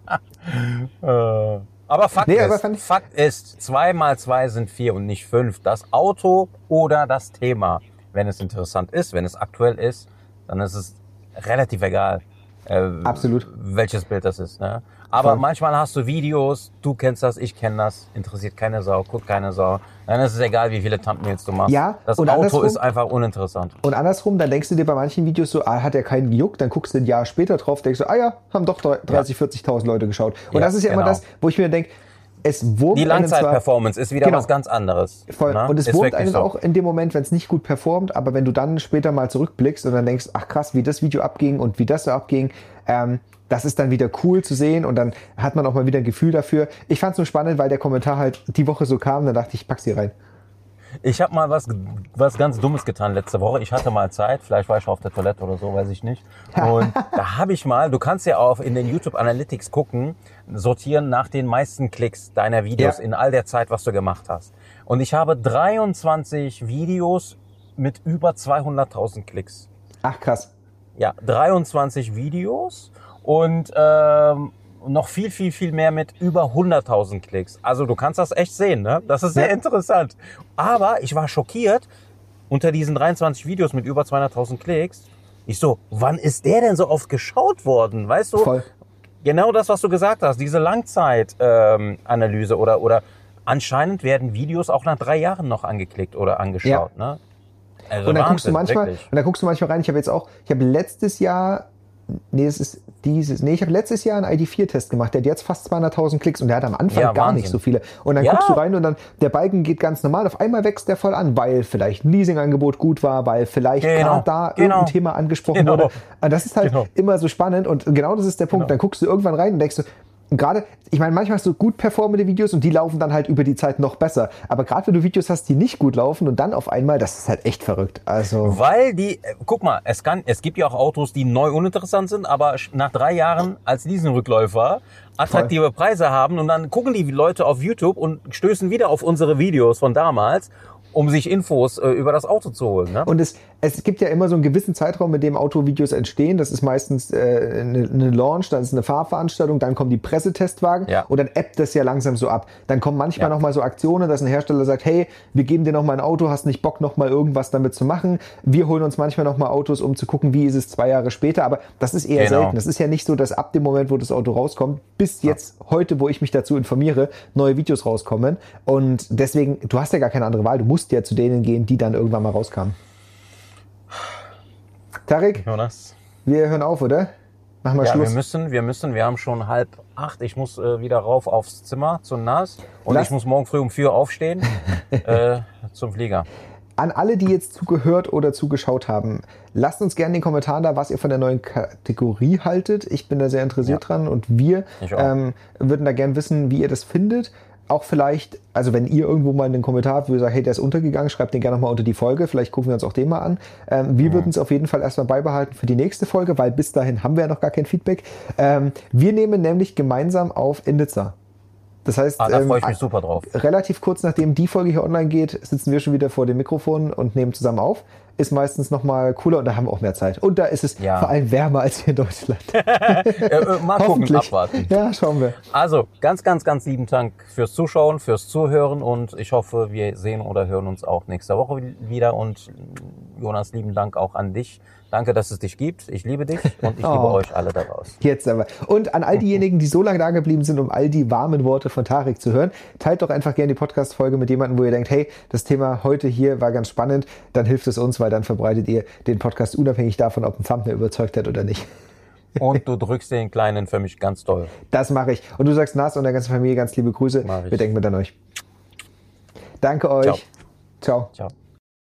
aber Fakt nee, ist, aber Fakt ist, zwei mal zwei sind vier und nicht fünf. Das Auto oder das Thema, wenn es interessant ist, wenn es aktuell ist, dann ist es relativ egal. Äh, Absolut. Welches Bild das ist. Ne? Aber Voll. Manchmal hast du Videos, du kennst das, ich kenne das, interessiert keine Sau, guckt keine Sau. Dann ist es egal, wie viele Thumbnails du machst. Ja, das Auto ist einfach uninteressant. Und andersrum, dann denkst du dir bei manchen Videos so, ah, hat ja keinen gejuckt, dann guckst du ein Jahr später drauf, denkst du, ah ja, haben doch dreißig, ja. vierzigtausend Leute geschaut. Und ja, das ist ja genau. immer das, wo ich mir denke, es wurmt die Langzeit-Performance ist wieder genau. was ganz anderes. Voll. Ne? Und es wurmt einen so. auch in dem Moment, wenn es nicht gut performt, aber wenn du dann später mal zurückblickst und dann denkst, ach krass, wie das Video abging und wie das so abging, ähm, das ist dann wieder cool zu sehen und dann hat man auch mal wieder ein Gefühl dafür. Ich fand es nur spannend, weil der Kommentar halt die Woche so kam, dann dachte ich, ich pack's hier rein. Ich habe mal was, was ganz Dummes getan letzte Woche. Ich hatte mal Zeit, vielleicht war ich auf der Toilette oder so, weiß ich nicht. Und da habe ich mal, du kannst ja auch in den YouTube Analytics gucken, sortieren nach den meisten Klicks deiner Videos ja. in all der Zeit, was du gemacht hast. Und ich habe dreiundzwanzig Videos mit über zweihunderttausend Klicks. Ach, krass. Ja, dreiundzwanzig Videos und ähm, noch viel, viel, viel mehr mit über hunderttausend Klicks. Also du kannst das echt sehen, ne? Das ist sehr ja. interessant. Aber ich war schockiert unter diesen dreiundzwanzig Videos mit über zweihunderttausend Klicks. Ich so, wann ist der denn so oft geschaut worden? Weißt du? Voll. Genau das, was du gesagt hast, diese Langzeitanalyse ähm, oder, oder anscheinend werden Videos auch nach drei Jahren noch angeklickt oder angeschaut, ja. ne? Also und dann Wahnsinn, guckst du manchmal, wirklich. und dann guckst du manchmal rein. Ich habe jetzt auch, ich habe letztes Jahr, nee, es ist dieses, nee, ich habe letztes Jahr einen I D vier Test gemacht. Der hat jetzt fast zweihunderttausend Klicks und der hat am Anfang ja, gar Wahnsinn. nicht so viele. Und dann ja. guckst du rein und dann der Balken geht ganz normal. Auf einmal wächst der voll an, weil vielleicht ein Leasingangebot gut war, weil vielleicht genau. gerade da genau. irgendein Thema angesprochen genau. wurde. Und das ist halt genau. immer so spannend und genau das ist der Punkt. Genau. Dann guckst du irgendwann rein und denkst du, und gerade, ich meine, manchmal hast du gut performende Videos und die laufen dann halt über die Zeit noch besser. Aber gerade wenn du Videos hast, die nicht gut laufen und dann auf einmal, das ist halt echt verrückt. Also Weil die, guck mal, es kann, es gibt ja auch Autos, die neu uninteressant sind, aber nach drei Jahren als Leasingrückläufer attraktive Voll. Preise haben und dann gucken die Leute auf YouTube und stößen wieder auf unsere Videos von damals, um sich Infos äh, über das Auto zu holen. Ne? Und es, es gibt ja immer so einen gewissen Zeitraum, mit dem Autovideos entstehen. Das ist meistens äh, eine, eine Launch, dann ist eine Fahrveranstaltung, dann kommen die Pressetestwagen ja. und dann ebbt das ja langsam so ab. Dann kommen manchmal ja. nochmal so Aktionen, dass ein Hersteller sagt, hey, wir geben dir nochmal ein Auto, hast nicht Bock nochmal irgendwas damit zu machen. Wir holen uns manchmal nochmal Autos, um zu gucken, wie ist es zwei Jahre später. Aber das ist eher genau. selten. Das ist ja nicht so, dass ab dem Moment, wo das Auto rauskommt, bis jetzt ja. heute, wo ich mich dazu informiere, neue Videos rauskommen. Und deswegen, du hast ja gar keine andere Wahl. Du musst ja zu denen gehen, die dann irgendwann mal rauskamen. Tarek, Jonas. wir hören auf, oder? Machen wir ja, Schluss. wir müssen, wir müssen, wir haben schon halb acht. Ich muss äh, wieder rauf aufs Zimmer zu Nas und Lass- ich muss morgen früh um vier aufstehen äh, zum Flieger. An alle, die jetzt zugehört oder zugeschaut haben, lasst uns gerne in den Kommentaren da, was ihr von der neuen Kategorie haltet. Ich bin da sehr interessiert Ja. dran und wir Ich auch. ähm, würden da gerne wissen, wie ihr das findet. Auch vielleicht, also wenn ihr irgendwo mal einen Kommentar habt, wo ihr sagt, hey, der ist untergegangen, schreibt den gerne nochmal unter die Folge. Vielleicht gucken wir uns auch den mal an. Ähm, wir Mhm. würden es auf jeden Fall erstmal beibehalten für die nächste Folge, weil bis dahin haben wir ja noch gar kein Feedback. Ähm, wir nehmen nämlich gemeinsam auf in Nizza. Das heißt, Ah, da freue ich ähm, mich super drauf. relativ kurz nachdem die Folge hier online geht, sitzen wir schon wieder vor dem Mikrofon und nehmen zusammen auf. Ist meistens nochmal cooler und da haben wir auch mehr Zeit. Und da ist es Ja. vor allem wärmer als hier in Deutschland. äh, äh, mal gucken, Hoffentlich. abwarten. Ja, schauen wir. Also, ganz, ganz, ganz lieben Dank fürs Zuschauen, fürs Zuhören und ich hoffe, wir sehen oder hören uns auch nächste Woche wieder und Jonas, lieben Dank auch an dich. Danke, dass es dich gibt. Ich liebe dich und ich Oh. liebe euch alle da draußen. Jetzt aber. Und an all diejenigen, die so lange da geblieben sind, um all die warmen Worte von Tarek zu hören, teilt doch einfach gerne die Podcast-Folge mit jemandem, wo ihr denkt, hey, das Thema heute hier war ganz spannend. Dann hilft es uns, weil dann verbreitet ihr den Podcast unabhängig davon, ob ein Thumbnail überzeugt hat oder nicht. Und du drückst den Kleinen für mich ganz toll. Das mache ich. Und du sagst Nas und der ganzen Familie ganz liebe Grüße. Mach ich. Wir denken mit an euch. Danke euch. Ciao. Ciao. Ciao.